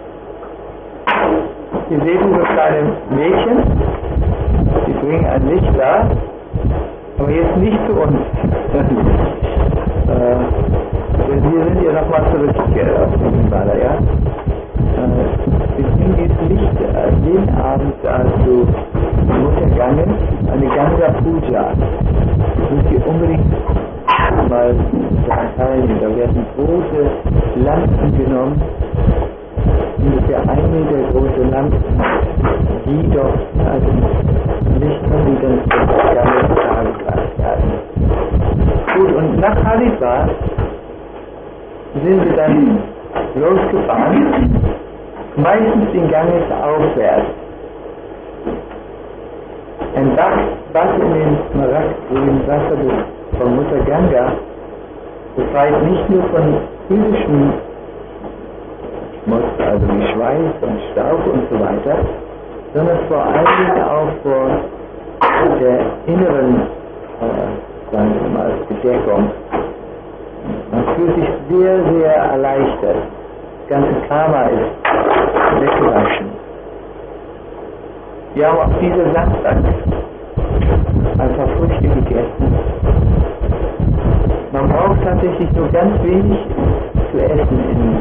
Hier sehen wir so kleine Mädchen, die bringen ein Licht da, aber jetzt nicht zu uns. Denn wir sind ja nochmal zurückgekehrt auf den Himalaya. Wir bringen dieses Licht jeden Abend zu Mutter Ganges, eine Ganga Puja. Das müsst ihr unbedingt mal teilnehmen. Da werden große Lampen genommen, ungefähr 1 Meter große Lampen, die dort also Lichter, die dann zum Ganges dargebracht werden. Gut, und nach Haridwar sind wir dann losgefahren, meistens den Ganges aufwärts. Ein Bach in den smaragdgrünen Wasser von Mutter Ganga befreit nicht nur von physischem Schmutz, also wie Schweiß und Staub und so weiter, sondern vor allen Dingen auch vor der inneren, sagen wir mal, Bedeckung. Man fühlt sich sehr, sehr erleichtert. Das ganze Karma ist weggewaschen. Wir haben auf dieser Samstag ein paar Früchte gegessen. Man braucht tatsächlich nur ganz wenig zu essen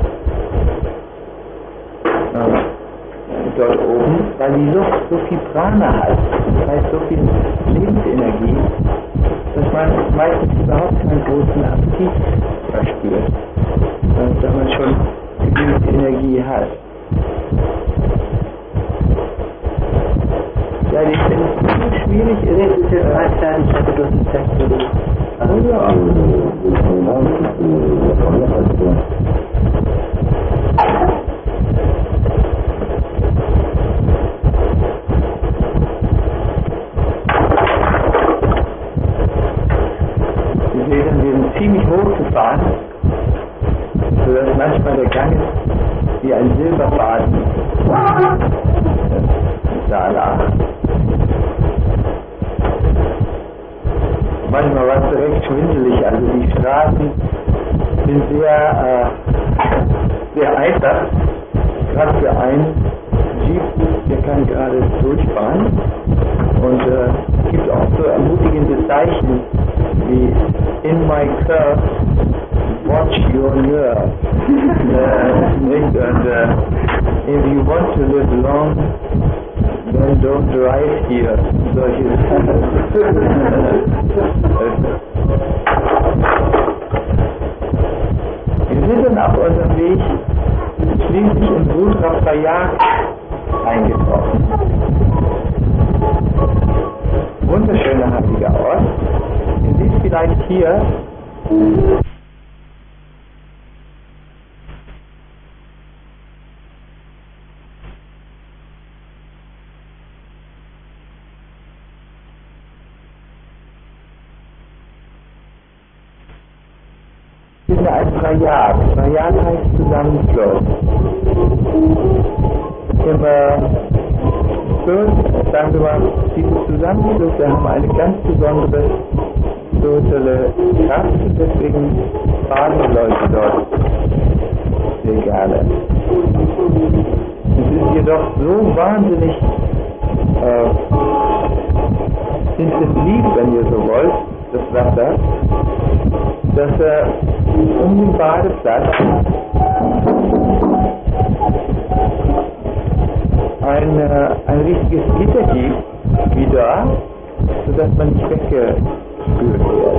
dort oben, weil die Luft so viel Prana hat, das heißt so viel Lebensenergie, dass man meistens überhaupt keinen großen Appetit verspürt, dass man schon genügend Energie hat. Ja, ich finde es so schwierig, es ist jetzt gleichzeitig, ich hatte durch die Technologie. Wir sind ziemlich hoch gefahren, sodass manchmal der Gang wie ein Silberfaden da lag. Manchmal war es direkt schwindelig, also die Straßen sind sehr einfach, gerade für einen Jeep, der kann gerade durchfahren, und es gibt auch so ermutigende Zeichen wie "In my curve, watch your nerve", und "If you want to live long, then don't drive here", solche Wir sind dann auf unserem Weg schließlich in Rudraprayag eingetroffen. Wunderschöner heiliger Ort. Ihr seht vielleicht hier ein Prayag. Prayag heißt Zusammenfluss. Im Fürth, sagen wir mal, diese Zusammenflüsse haben eine ganz besondere spirituelle Kraft, deswegen baden die Leute dort sehr gerne. Es ist jedoch so wahnsinnig intensiv, wenn ihr so wollt, das Wasser, dass um den Badeplatz ein richtiges Gitter gibt, wie da, sodass man nicht weggespült wird.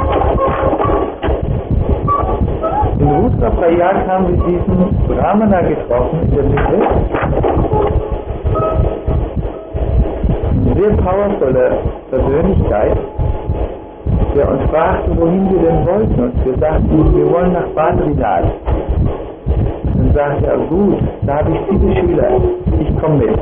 In Rudraprayag haben wir diesen Brahmana getroffen in der Mitte. Eine sehr powervolle Persönlichkeit, der uns fragte, wohin wir denn wollten, und wir sagten, wir wollen nach Badrinath. Dann sagte er, gut, da habe ich viele Schüler, ich komme mit.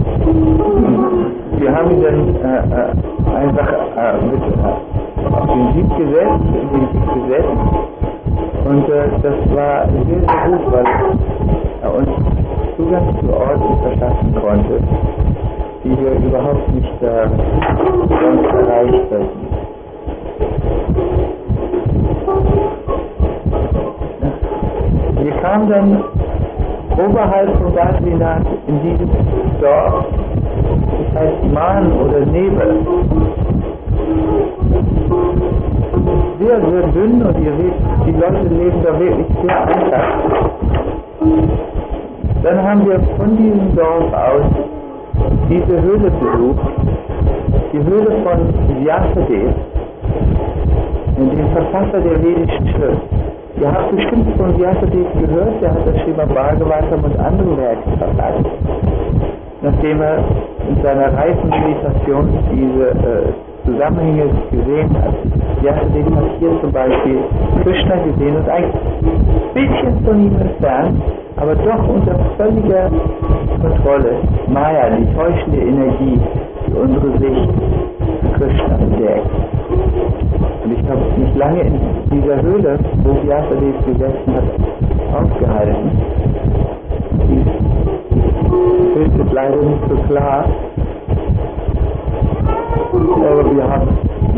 Wir haben ihn dann einfach auf den Jeep gesetzt, und das war sehr, sehr gut, weil er uns Zugang zu Orten verschaffen konnte, die wir überhaupt nicht sonst erreicht hätten. Wir kamen dann oberhalb von Badrinath in dieses Dorf, das heißt Mahn oder Nebel. Sehr, sehr dünn, und ihr seht, die Leute leben da wirklich sehr einfach. Dann haben wir von diesem Dorf aus diese Höhle besucht, die Höhle von Vyasadeva, dem Verfasser der vedischen Schrift. Ihr habt bestimmt von Vyasadeva gehört, der hat das Srimad Bhagavatam und andere Werke verfasst. Nachdem er in seiner reifen Meditation diese Zusammenhänge gesehen hat. Vyasadeva hat hier zum Beispiel Krishna gesehen und eigentlich ein bisschen von ihm entfernt, aber doch unter völliger Kontrolle Maya, die täuschende Energie, die unsere Sicht zu Krishna bedeckt. Und ich habe nicht lange in dieser Höhle, wo Vyasadeva gesessen hat, aufgehalten. Die Bild ist leider nicht so klar, aber wir haben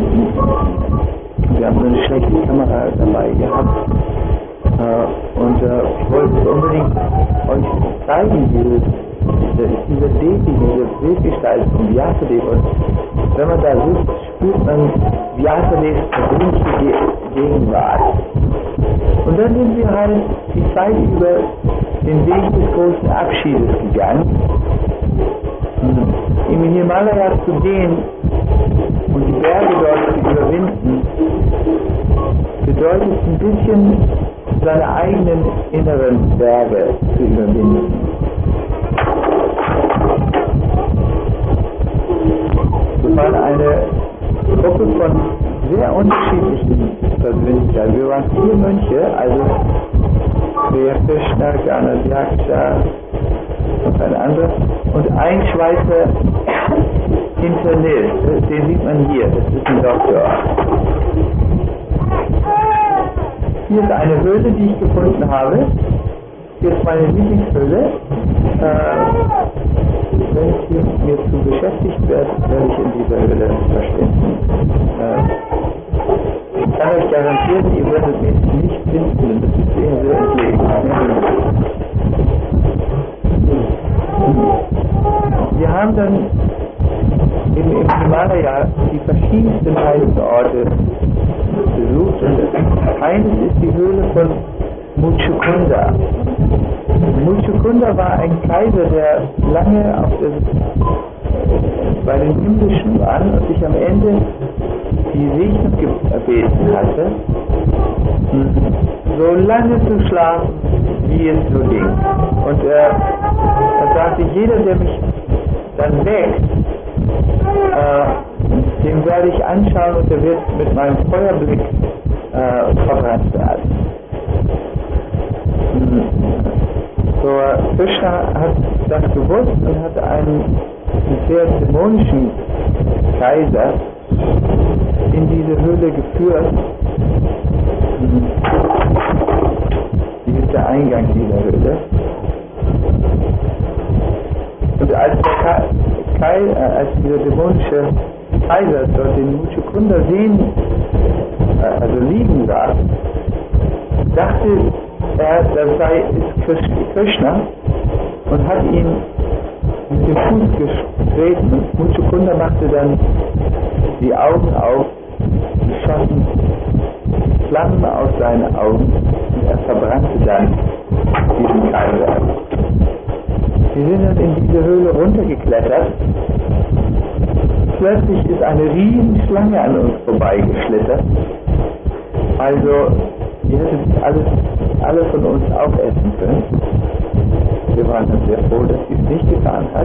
so eine schlechte Kamera dabei gehabt, und ich wollte unbedingt euch zeigen, diese Devi, diese Bildgestalt von Vyasadeva. Und wenn man da sitzt, spürt man Vyasadevas persönliche Gegenwart. Und dann sind wir halt die Zeit über den Weg des großen Abschiedes gegangen. Im Himalaya zu gehen und die Berge dort zu überwinden, bedeutet ein bisschen seine eigenen inneren Berge zu überwinden. Wir waren eine Gruppe von sehr unterschiedlichen Persönlichkeiten. Wir waren 4 Mönche, also Sri Krishna, Ganadhyaksha und ein anderer, und ein Schweizer Internist, den sieht man hier, das ist ein Doktor. Hier ist eine Höhle, die ich gefunden habe. jetzt meine Lieblingshöhle. Wenn ich hier mir zu beschäftigt werde, werde ich in dieser Höhle verschwinden. Ich kann euch garantieren, ihr werdet mich nicht finden, das ist sehr, sehr entlegen. Wir haben dann im Himalaya die verschiedensten heiligen Orte besucht und eines ist die Höhle von Muchukunda. Muchukunda war ein Kaiser, der lange bei den Himmlischen war und sich am Ende die Segnung erbeten hatte, so lange zu schlafen, wie es nur ging. Und er sagte, jeder, der mich dann weckt, den werde ich anschauen und der wird mit meinem Feuerblick verbrannt werden. So, Krishna hat das gewusst und hat einen sehr dämonischen Kaiser in diese Höhle geführt. Hier ist der Eingang dieser Höhle. Und als dieser dämonische Kaiser dort den Muchukunda liegen sah, dachte er, das sei Krishna und hat ihn mit dem Fuß getreten und Muchukunda machte dann die Augen auf, schossen Flammen aus seinen Augen und er verbrannte dann diesen Kaiser. Wir sind dann in diese Höhle runtergeklettert. Plötzlich ist eine Riesenschlange an uns vorbeigeschlittert. Also, die hätte alle von uns aufessen können. Wir waren dann sehr froh, dass sie es nicht getan hat.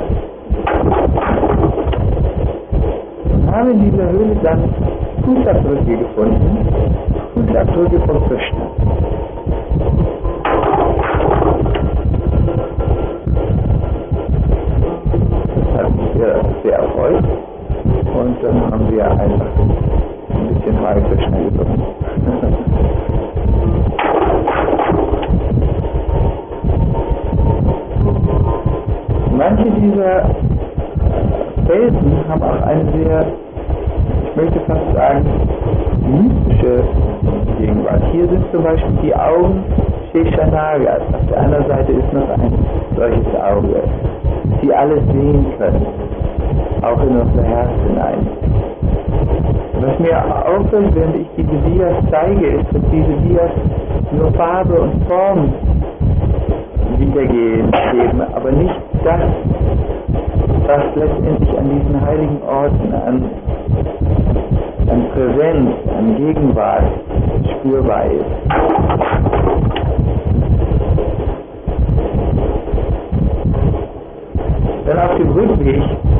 Und haben in dieser Höhle dann Fußabdrücke gefunden. Fußabdrücke von Krishna. Das hat mich sehr erfreut. Und dann haben wir einfach ein bisschen Hare Krishna gesungen. Manche dieser Felsen haben auch eine sehr, ich möchte fast sagen, mystische Gegenwart. Hier sind zum Beispiel die Augen Sheshanagas. Auf der anderen Seite ist noch ein solches Auge, die alles sehen können, auch in unser Herz hinein. Was mir auffällt, während ich diese Dias zeige, ist, dass diese Dias nur Farbe und Form wiedergeben, aber nicht das, was letztendlich an diesen heiligen Orten an Präsenz, an Gegenwart spürbar ist. Dann auf dem Rückweg,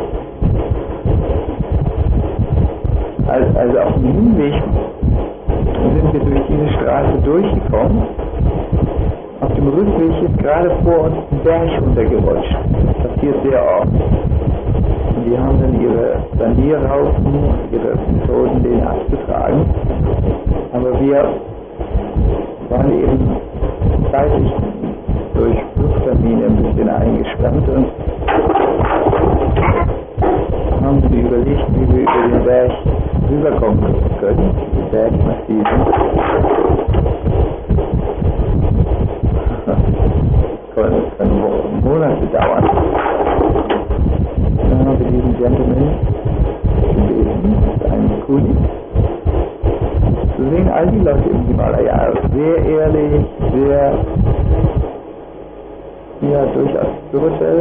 also auf dem Hinweg, sind wir durch diese Straße durchgekommen. Auf dem Rückweg ist gerade vor uns ein Berg runtergerutscht. Das passiert sehr oft. Und die haben dann ihre Sanierraupen und ihre Methoden, den abzutragen. Aber wir waren eben zeitlich durch Flugtermine ein bisschen eingespannt und haben wir überlegt, wie wir über den Berg rüberkommen können, die Bergmassiven. Können Monate dauern. Dann haben wir diesen Gentleman gebeten, einen Kuli. So sehen all die Leute im Himalaya sehr ehrlich, sehr, ja, durchaus spirituell.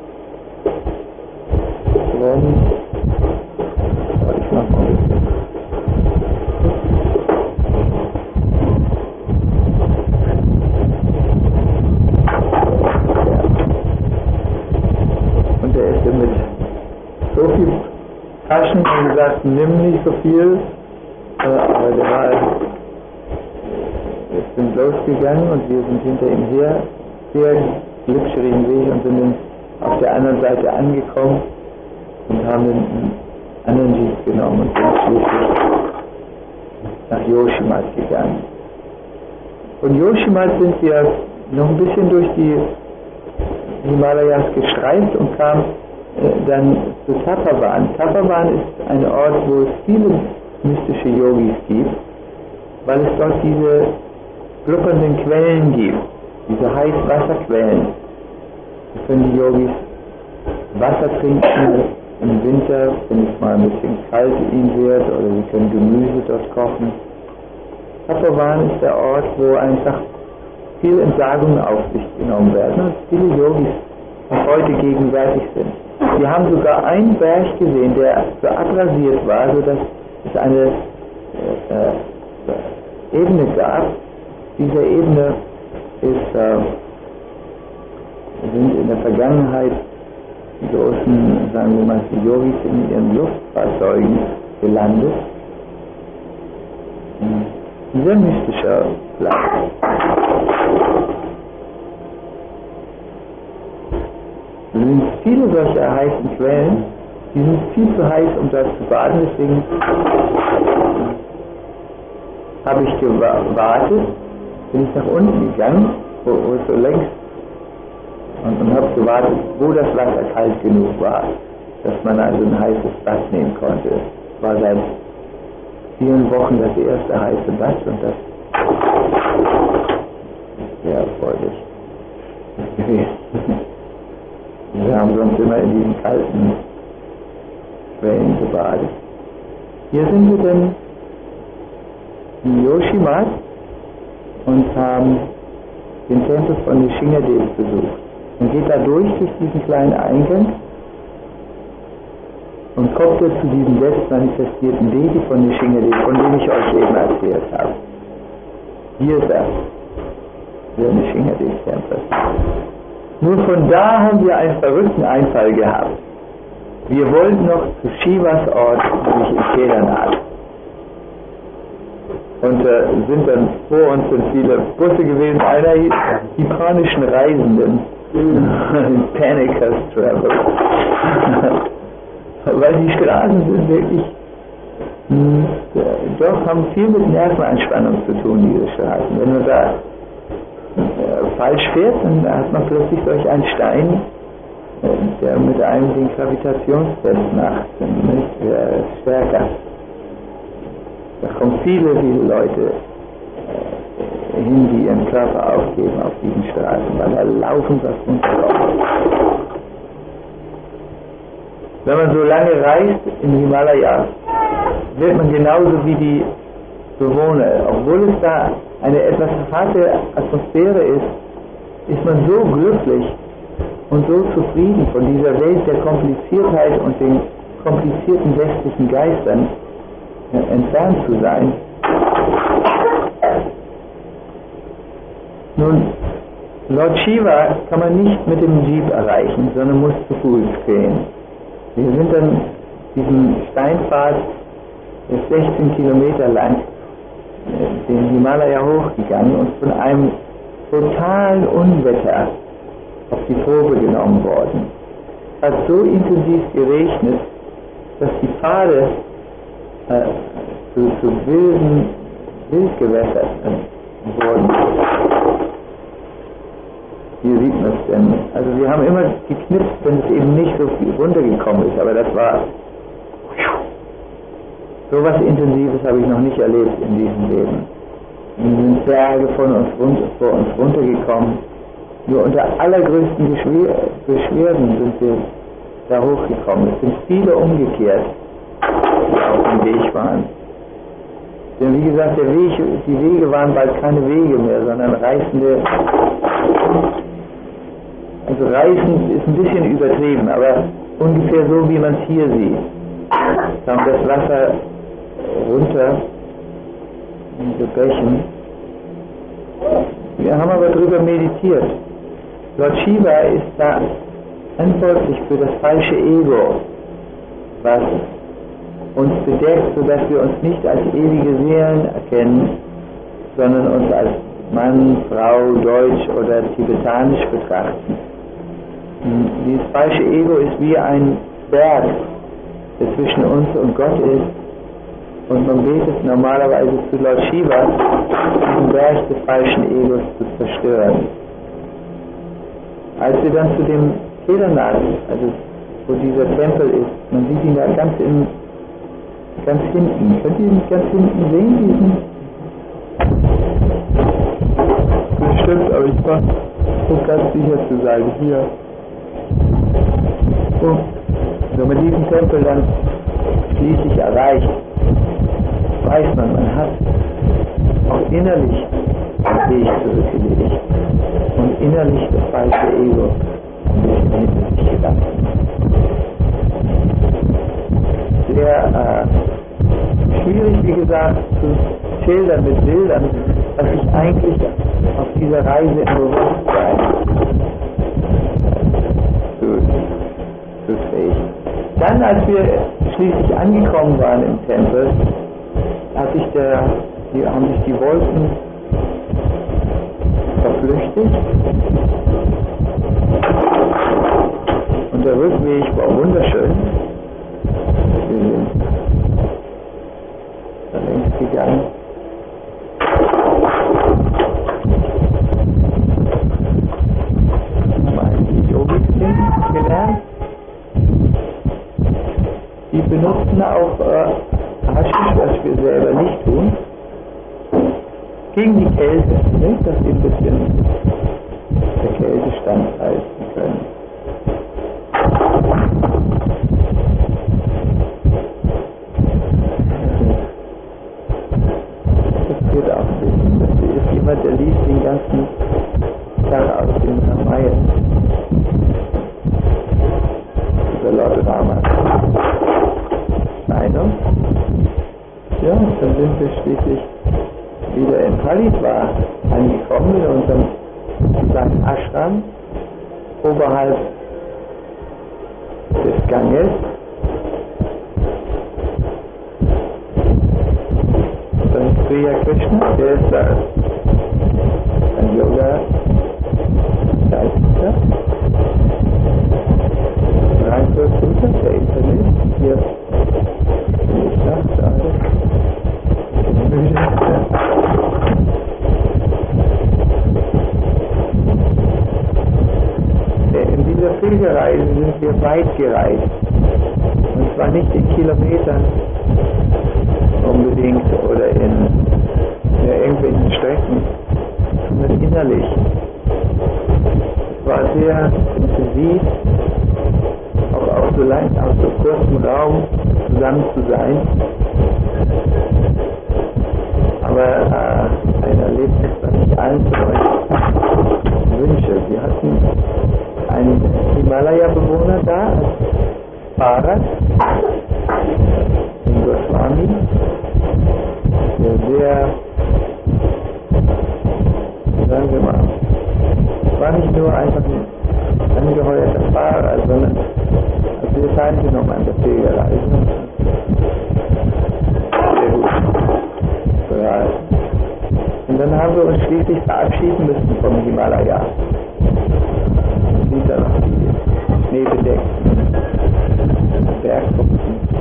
Ich mach mal ein bisschen. Und der ist mit so viel Taschen und gesagt, nimm nicht so viel, aber der war, wir sind losgegangen und wir sind hinter ihm her, sehr glitscherigen Weg und sind dann auf der anderen Seite angekommen und haben den anderen Jeep genommen und sind schließlich nach Yoshimat gegangen. Von Yoshimat sind wir noch ein bisschen durch die Himalayas gestreift und kam dann zu Tapavan. Tapavan ist ein Ort, wo es viele mystische Yogis gibt, weil es dort diese gluppernden Quellen gibt, diese Heißwasserquellen. Da können die Yogis Wasser trinken im Winter, wenn es mal ein bisschen kalt ihnen wird, oder sie können Gemüse dort kochen. Tapavan ist der Ort, wo einfach viele Entsagungen auf sich genommen werden und viele Yogis auch heute gegenwärtig sind. Wir haben sogar einen Berg gesehen, der so abrasiert war, sodass es eine Ebene gab. Diese Ebene sind in der Vergangenheit die großen, sagen wir mal, die Yogis in ihren Luftfahrzeugen gelandet. Ein sehr mystischer Platz. Es sind viele solcher heißen Quellen, die sind viel zu heiß, um dort zu baden, deswegen habe ich gewartet, bin ich nach unten gegangen, wo es so längst, und habe gewartet, wo das Wasser kalt genug war, dass man also ein heißes Bad nehmen konnte. Es war seit vielen Wochen das erste heiße Bad und das ist sehr erfreulich gewesen. Wir haben sonst immer in diesen kalten Quellen gebadet. Hier sind wir dann in Yoshimat und haben den Tempel von Nishingadev besucht. Man geht da durch diesen kleinen Eingang und kommt jetzt zu diesem selbst manifestierten Devi von Nishingadev, von dem ich euch eben erzählt habe. Hier ist er, der Nishingadev-Tempel. Nur von da haben wir einen verrückten Einfall gehabt. Wir wollten noch zu Shivas Ort, nämlich in Kedarnath. Und sind dann vor uns sind viele Busse gewesen, einer hieß die panischen Reisenden, Panicers Travel. Weil die Straßen sind wirklich, doch haben viel mit Nervenanspannung zu tun, diese Straßen. Wenn man da falsch fährt, dann hat man plötzlich solch einen Stein, der mit einem den Gravitationstest macht, nicht stärker. Da kommen viele Leute hin, die ihren Körper aufgeben auf diesen Straßen, weil da laufen was runterkommt. Wenn man so lange reist in Himalaya, wird man genauso wie die Bewohner. Obwohl es da eine etwas harte Atmosphäre ist man so glücklich und so zufrieden von dieser Welt der Kompliziertheit und den komplizierten westlichen Geistern entfernt zu sein. Nun, Lord Shiva kann man nicht mit dem Jeep erreichen, sondern muss zu Fuß gehen. Wir sind dann diesen Steinpfad, der ist 16 Kilometer lang, den Himalaya hochgegangen und von einem totalen Unwetter auf die Probe genommen worden. Es hat so intensiv geregnet, dass die Pfade zu wilden Wildgewässern wurden. Hier sieht man es denn. Also wir haben immer geknipst, wenn es eben nicht so viel runtergekommen ist, aber das war so was Intensives habe ich noch nicht erlebt in diesem Leben. Es sind Berge vor uns runtergekommen. Nur unter allergrößten Beschwerden sind wir da hochgekommen. Es sind viele umgekehrt, die auf dem Weg waren. Denn wie gesagt, die Wege waren bald keine Wege mehr, sondern reißende. Also reißend ist ein bisschen übertrieben, aber ungefähr so, wie man es hier sieht. Da kam das Wasser runter in diese Bächen. Wir haben aber darüber meditiert. Lord Shiva ist da verantwortlich für das falsche Ego, was uns bedeckt, sodass wir uns nicht als ewige Seelen erkennen, sondern uns als Mann, Frau, Deutsch oder tibetanisch betrachten. Dieses falsche Ego ist wie ein Berg, der zwischen uns und Gott ist, und man betet normalerweise zu Lord Shiva, diesen Berg des falschen Egos zu zerstören. Als wir dann zu dem Kedarnath, also wo dieser Tempel ist, man sieht ihn da ganz hinten. Könnt ihr ihn ganz hinten sehen, diesen? Bestimmt, aber ich war so ganz sicher zu sein, hier. So, wenn man diesen Tempel dann schließlich erreicht, weiß man hat auch innerlich den Weg zurückgelegt und innerlich das falsche Ego ein bisschen hinter sich gelassen. Sehr schwierig, wie gesagt, zu schildern mit Bildern, was ich eigentlich auf dieser Reise im Bewusstsein zu fähig. Dann, als wir schließlich angekommen waren im Tempel, haben sich die Wolken verflüchtigt und der Rückweg war wunderschön. Wir sind da längs gegangen. Haben einen Yogik gelernt. Die benutzen auch Haschisch, was wir selber nicht tun, gegen die Kälte, ne? Dass sie ein bisschen der Kälte standhalten können. Das wird auch ein bisschen. Das ist jemand, der liest den ganzen Tag aus dem Ramayana. Über Lord Rama. Ja, dann sind wir schließlich wieder in Haridwar angekommen in unserem besagten Ashram oberhalb des Ganges. Dann ist Priya Krishna, der ist da ein Yoga-Geister. Reinhold Suter, der Internist, hier ich dachte alles. In dieser Pilgerreise sind wir weit gereist. Und zwar nicht in Kilometern unbedingt oder in irgendwelchen Strecken, sondern innerlich. Es war sehr intensiv, auch auf so kurzem Raum zusammen zu sein. Aber ein Erlebnis, das ich allen von euch wünsche. Wir hatten einen Himalaya-Bewohner da, als Fahrrad, den Goswami, der sehr, sagen wir mal, war nicht nur einfach ein angeheuerter Fahrer, sondern hat sehr teilgenommen an der Pilgerreise. Sehr gut. Und dann haben wir uns schließlich verabschieden müssen vom Himalaya. Man sieht da noch die schneebedeckten Bergkuppen.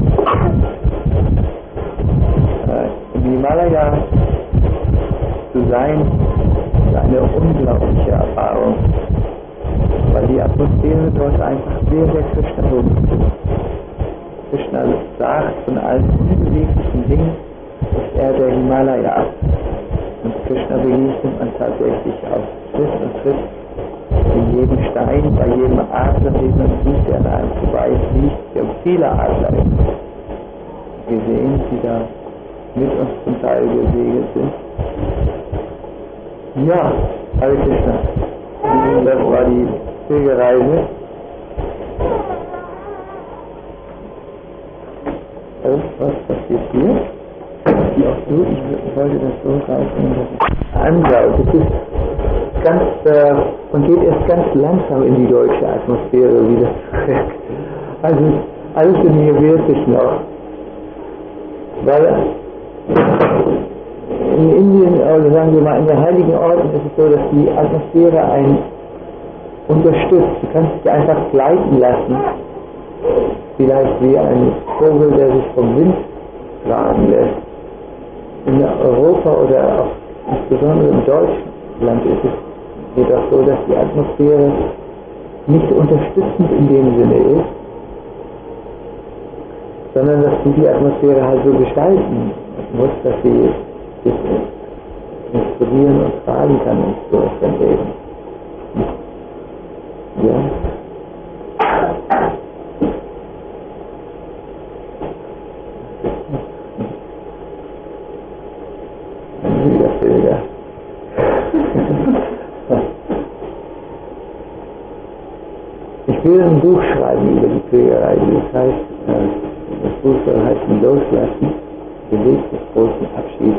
Im Himalaya zu sein, ist eine unglaubliche Erfahrung, weil die Atmosphäre dort einfach sehr, sehr Krishna-rund ist. Krishna sagt von allen unbeweglichen Dingen, ist er der Himalaya. Und Krishna begegnet man tatsächlich auf Schritt und Schritt in jedem Stein, bei jedem Adler, den man sieht, der an einem vorbei fliegt. Wir haben viele Adler gesehen, die da mit uns zum Teil gesegelt sind. Ja, Hare Krishna. Das war die Pilgerreise. Oh, was passiert hier? Auch du, ich wollte das so reißen, dass es ansaugt. Es ist ganz, und geht erst ganz langsam in die deutsche Atmosphäre wieder zurück. Also alles in mir wehrt sich noch. Weil in Indien, oder sagen wir mal in den heiligen Orten, ist es so, dass die Atmosphäre einen unterstützt. Du kannst dich einfach gleiten lassen. Vielleicht wie ein Vogel, der sich vom Wind tragen lässt. In Europa oder auch insbesondere in Deutschland ist es jedoch so, dass die Atmosphäre nicht unterstützend in dem Sinne ist, sondern dass du die Atmosphäre halt so gestalten musst, dass sie dich inspirieren und fragen kann durch dein Leben. Ja. Ich will ein Buch schreiben über die Pilgerei, das heißt, das Buch soll heißen Loslassen, der Weg des großen Abschieds.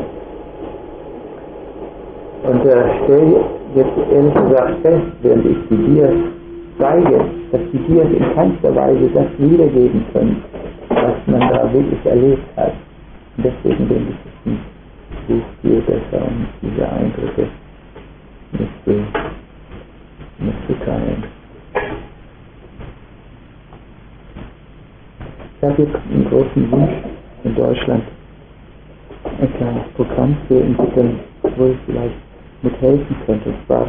Und stell jetzt ehrlich gesagt fest, während ich die dir zeige, dass die dir in keinster Weise das wiedergeben können, was man da wirklich erlebt hat. Und deswegen denke ich, es ist ein Buch viel besser, um diese Eindrücke mitzuteilen. Ich habe jetzt einen großen Wunsch in Deutschland, ein kleines Programm zu entwickeln, wo ich vielleicht mithelfen könnte. Und zwar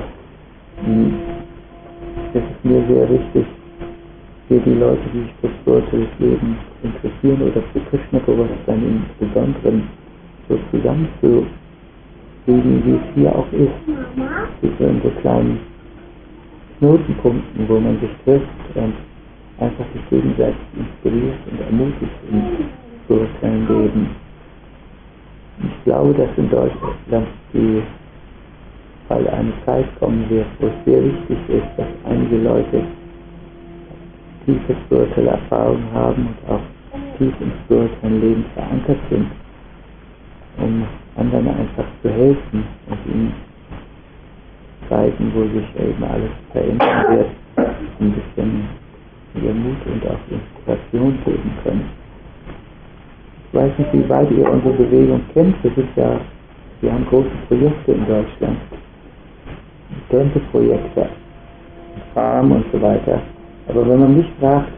ist es mir sehr wichtig, für die Leute, die sich für spirituelles Leben interessieren oder für Krishna-Bewusstsein im Besonderen so zusammenzukriegen, wie es hier auch ist. So in so kleinen Knotenpunkten, wo man sich trifft und einfach sich gegenseitig inspiriert und ermutigt im spirituellen Leben. Ich glaube, dass in Deutschland bald eine Zeit kommen wird, wo es sehr wichtig ist, dass einige Leute tiefe spirituelle Erfahrungen haben und auch tief im spirituellen Leben verankert sind, um anderen einfach zu helfen und ihnen zeigen, wo sich eben alles verändern wird, ein bisschen ihr Mut und auch Inspiration geben können. Ich weiß nicht, wie weit ihr unsere Bewegung kennt. Wir haben große Projekte in Deutschland. Tempelprojekte, Farm und so weiter. Aber wenn man mich fragt,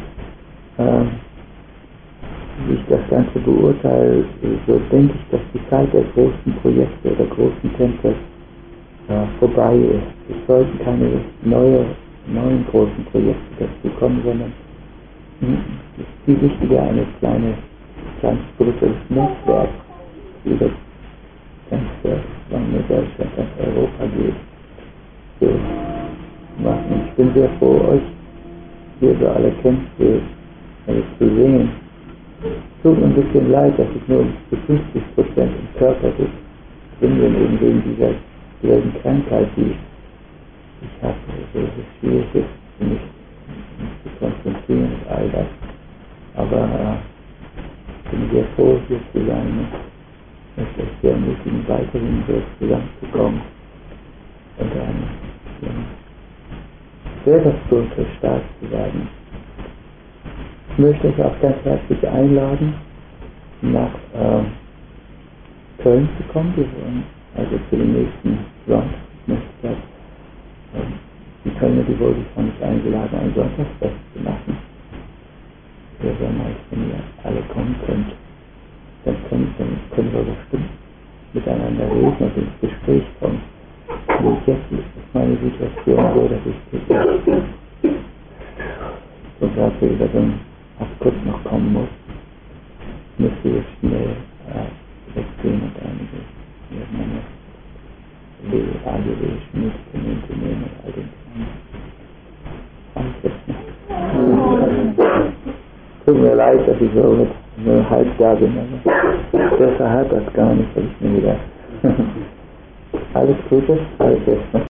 wie ich das Ganze beurteile, so denke ich, dass die Zeit der großen Projekte oder großen Tempel vorbei ist. Es sollten keine neuen großen Projekte dazu kommen, sondern es ist viel wichtiger, ein kleines spirituelles Netzwerk über ganz Deutschland, ganz Europa geht, zu machen. Ich bin sehr froh, euch hier so alle kennenzulernen, zu sehen. Es tut mir ein bisschen leid, dass ich nur zu 50% im Körper drin bin, eben wegen dieser Krankheit, die ich habe. Also es ist schwierig, für mich zu konzentrieren und all das. Aber ich bin sehr froh, hier zu sein. Es ist sehr ermutigend, weiterhin so zusammenzukommen und selber spirituell stark zu werden. Ich möchte euch auch ganz herzlich einladen, nach Köln zu kommen. Wir wollen also zu den nächsten Sonntag. Die Kölner, die wurde ich noch nicht eingeladen, ein Sonntagsfest zu machen. Wir werden halt, wenn ihr alle kommen könnt, dann können wir bestimmt miteinander reden und ins Gespräch kommen. Und jetzt ist meine Situation so, dass ich und dafür über so einen Abkurs noch kommen muss, müsste ich schnell weggehen und einige meine ayurvedischen Medikamente nehmen und all den Kram. Tut mir leid, dass ich so halb da bin, aber besser hat das gar nicht, habe ich mir gedacht. Alles Gute, alles Beste.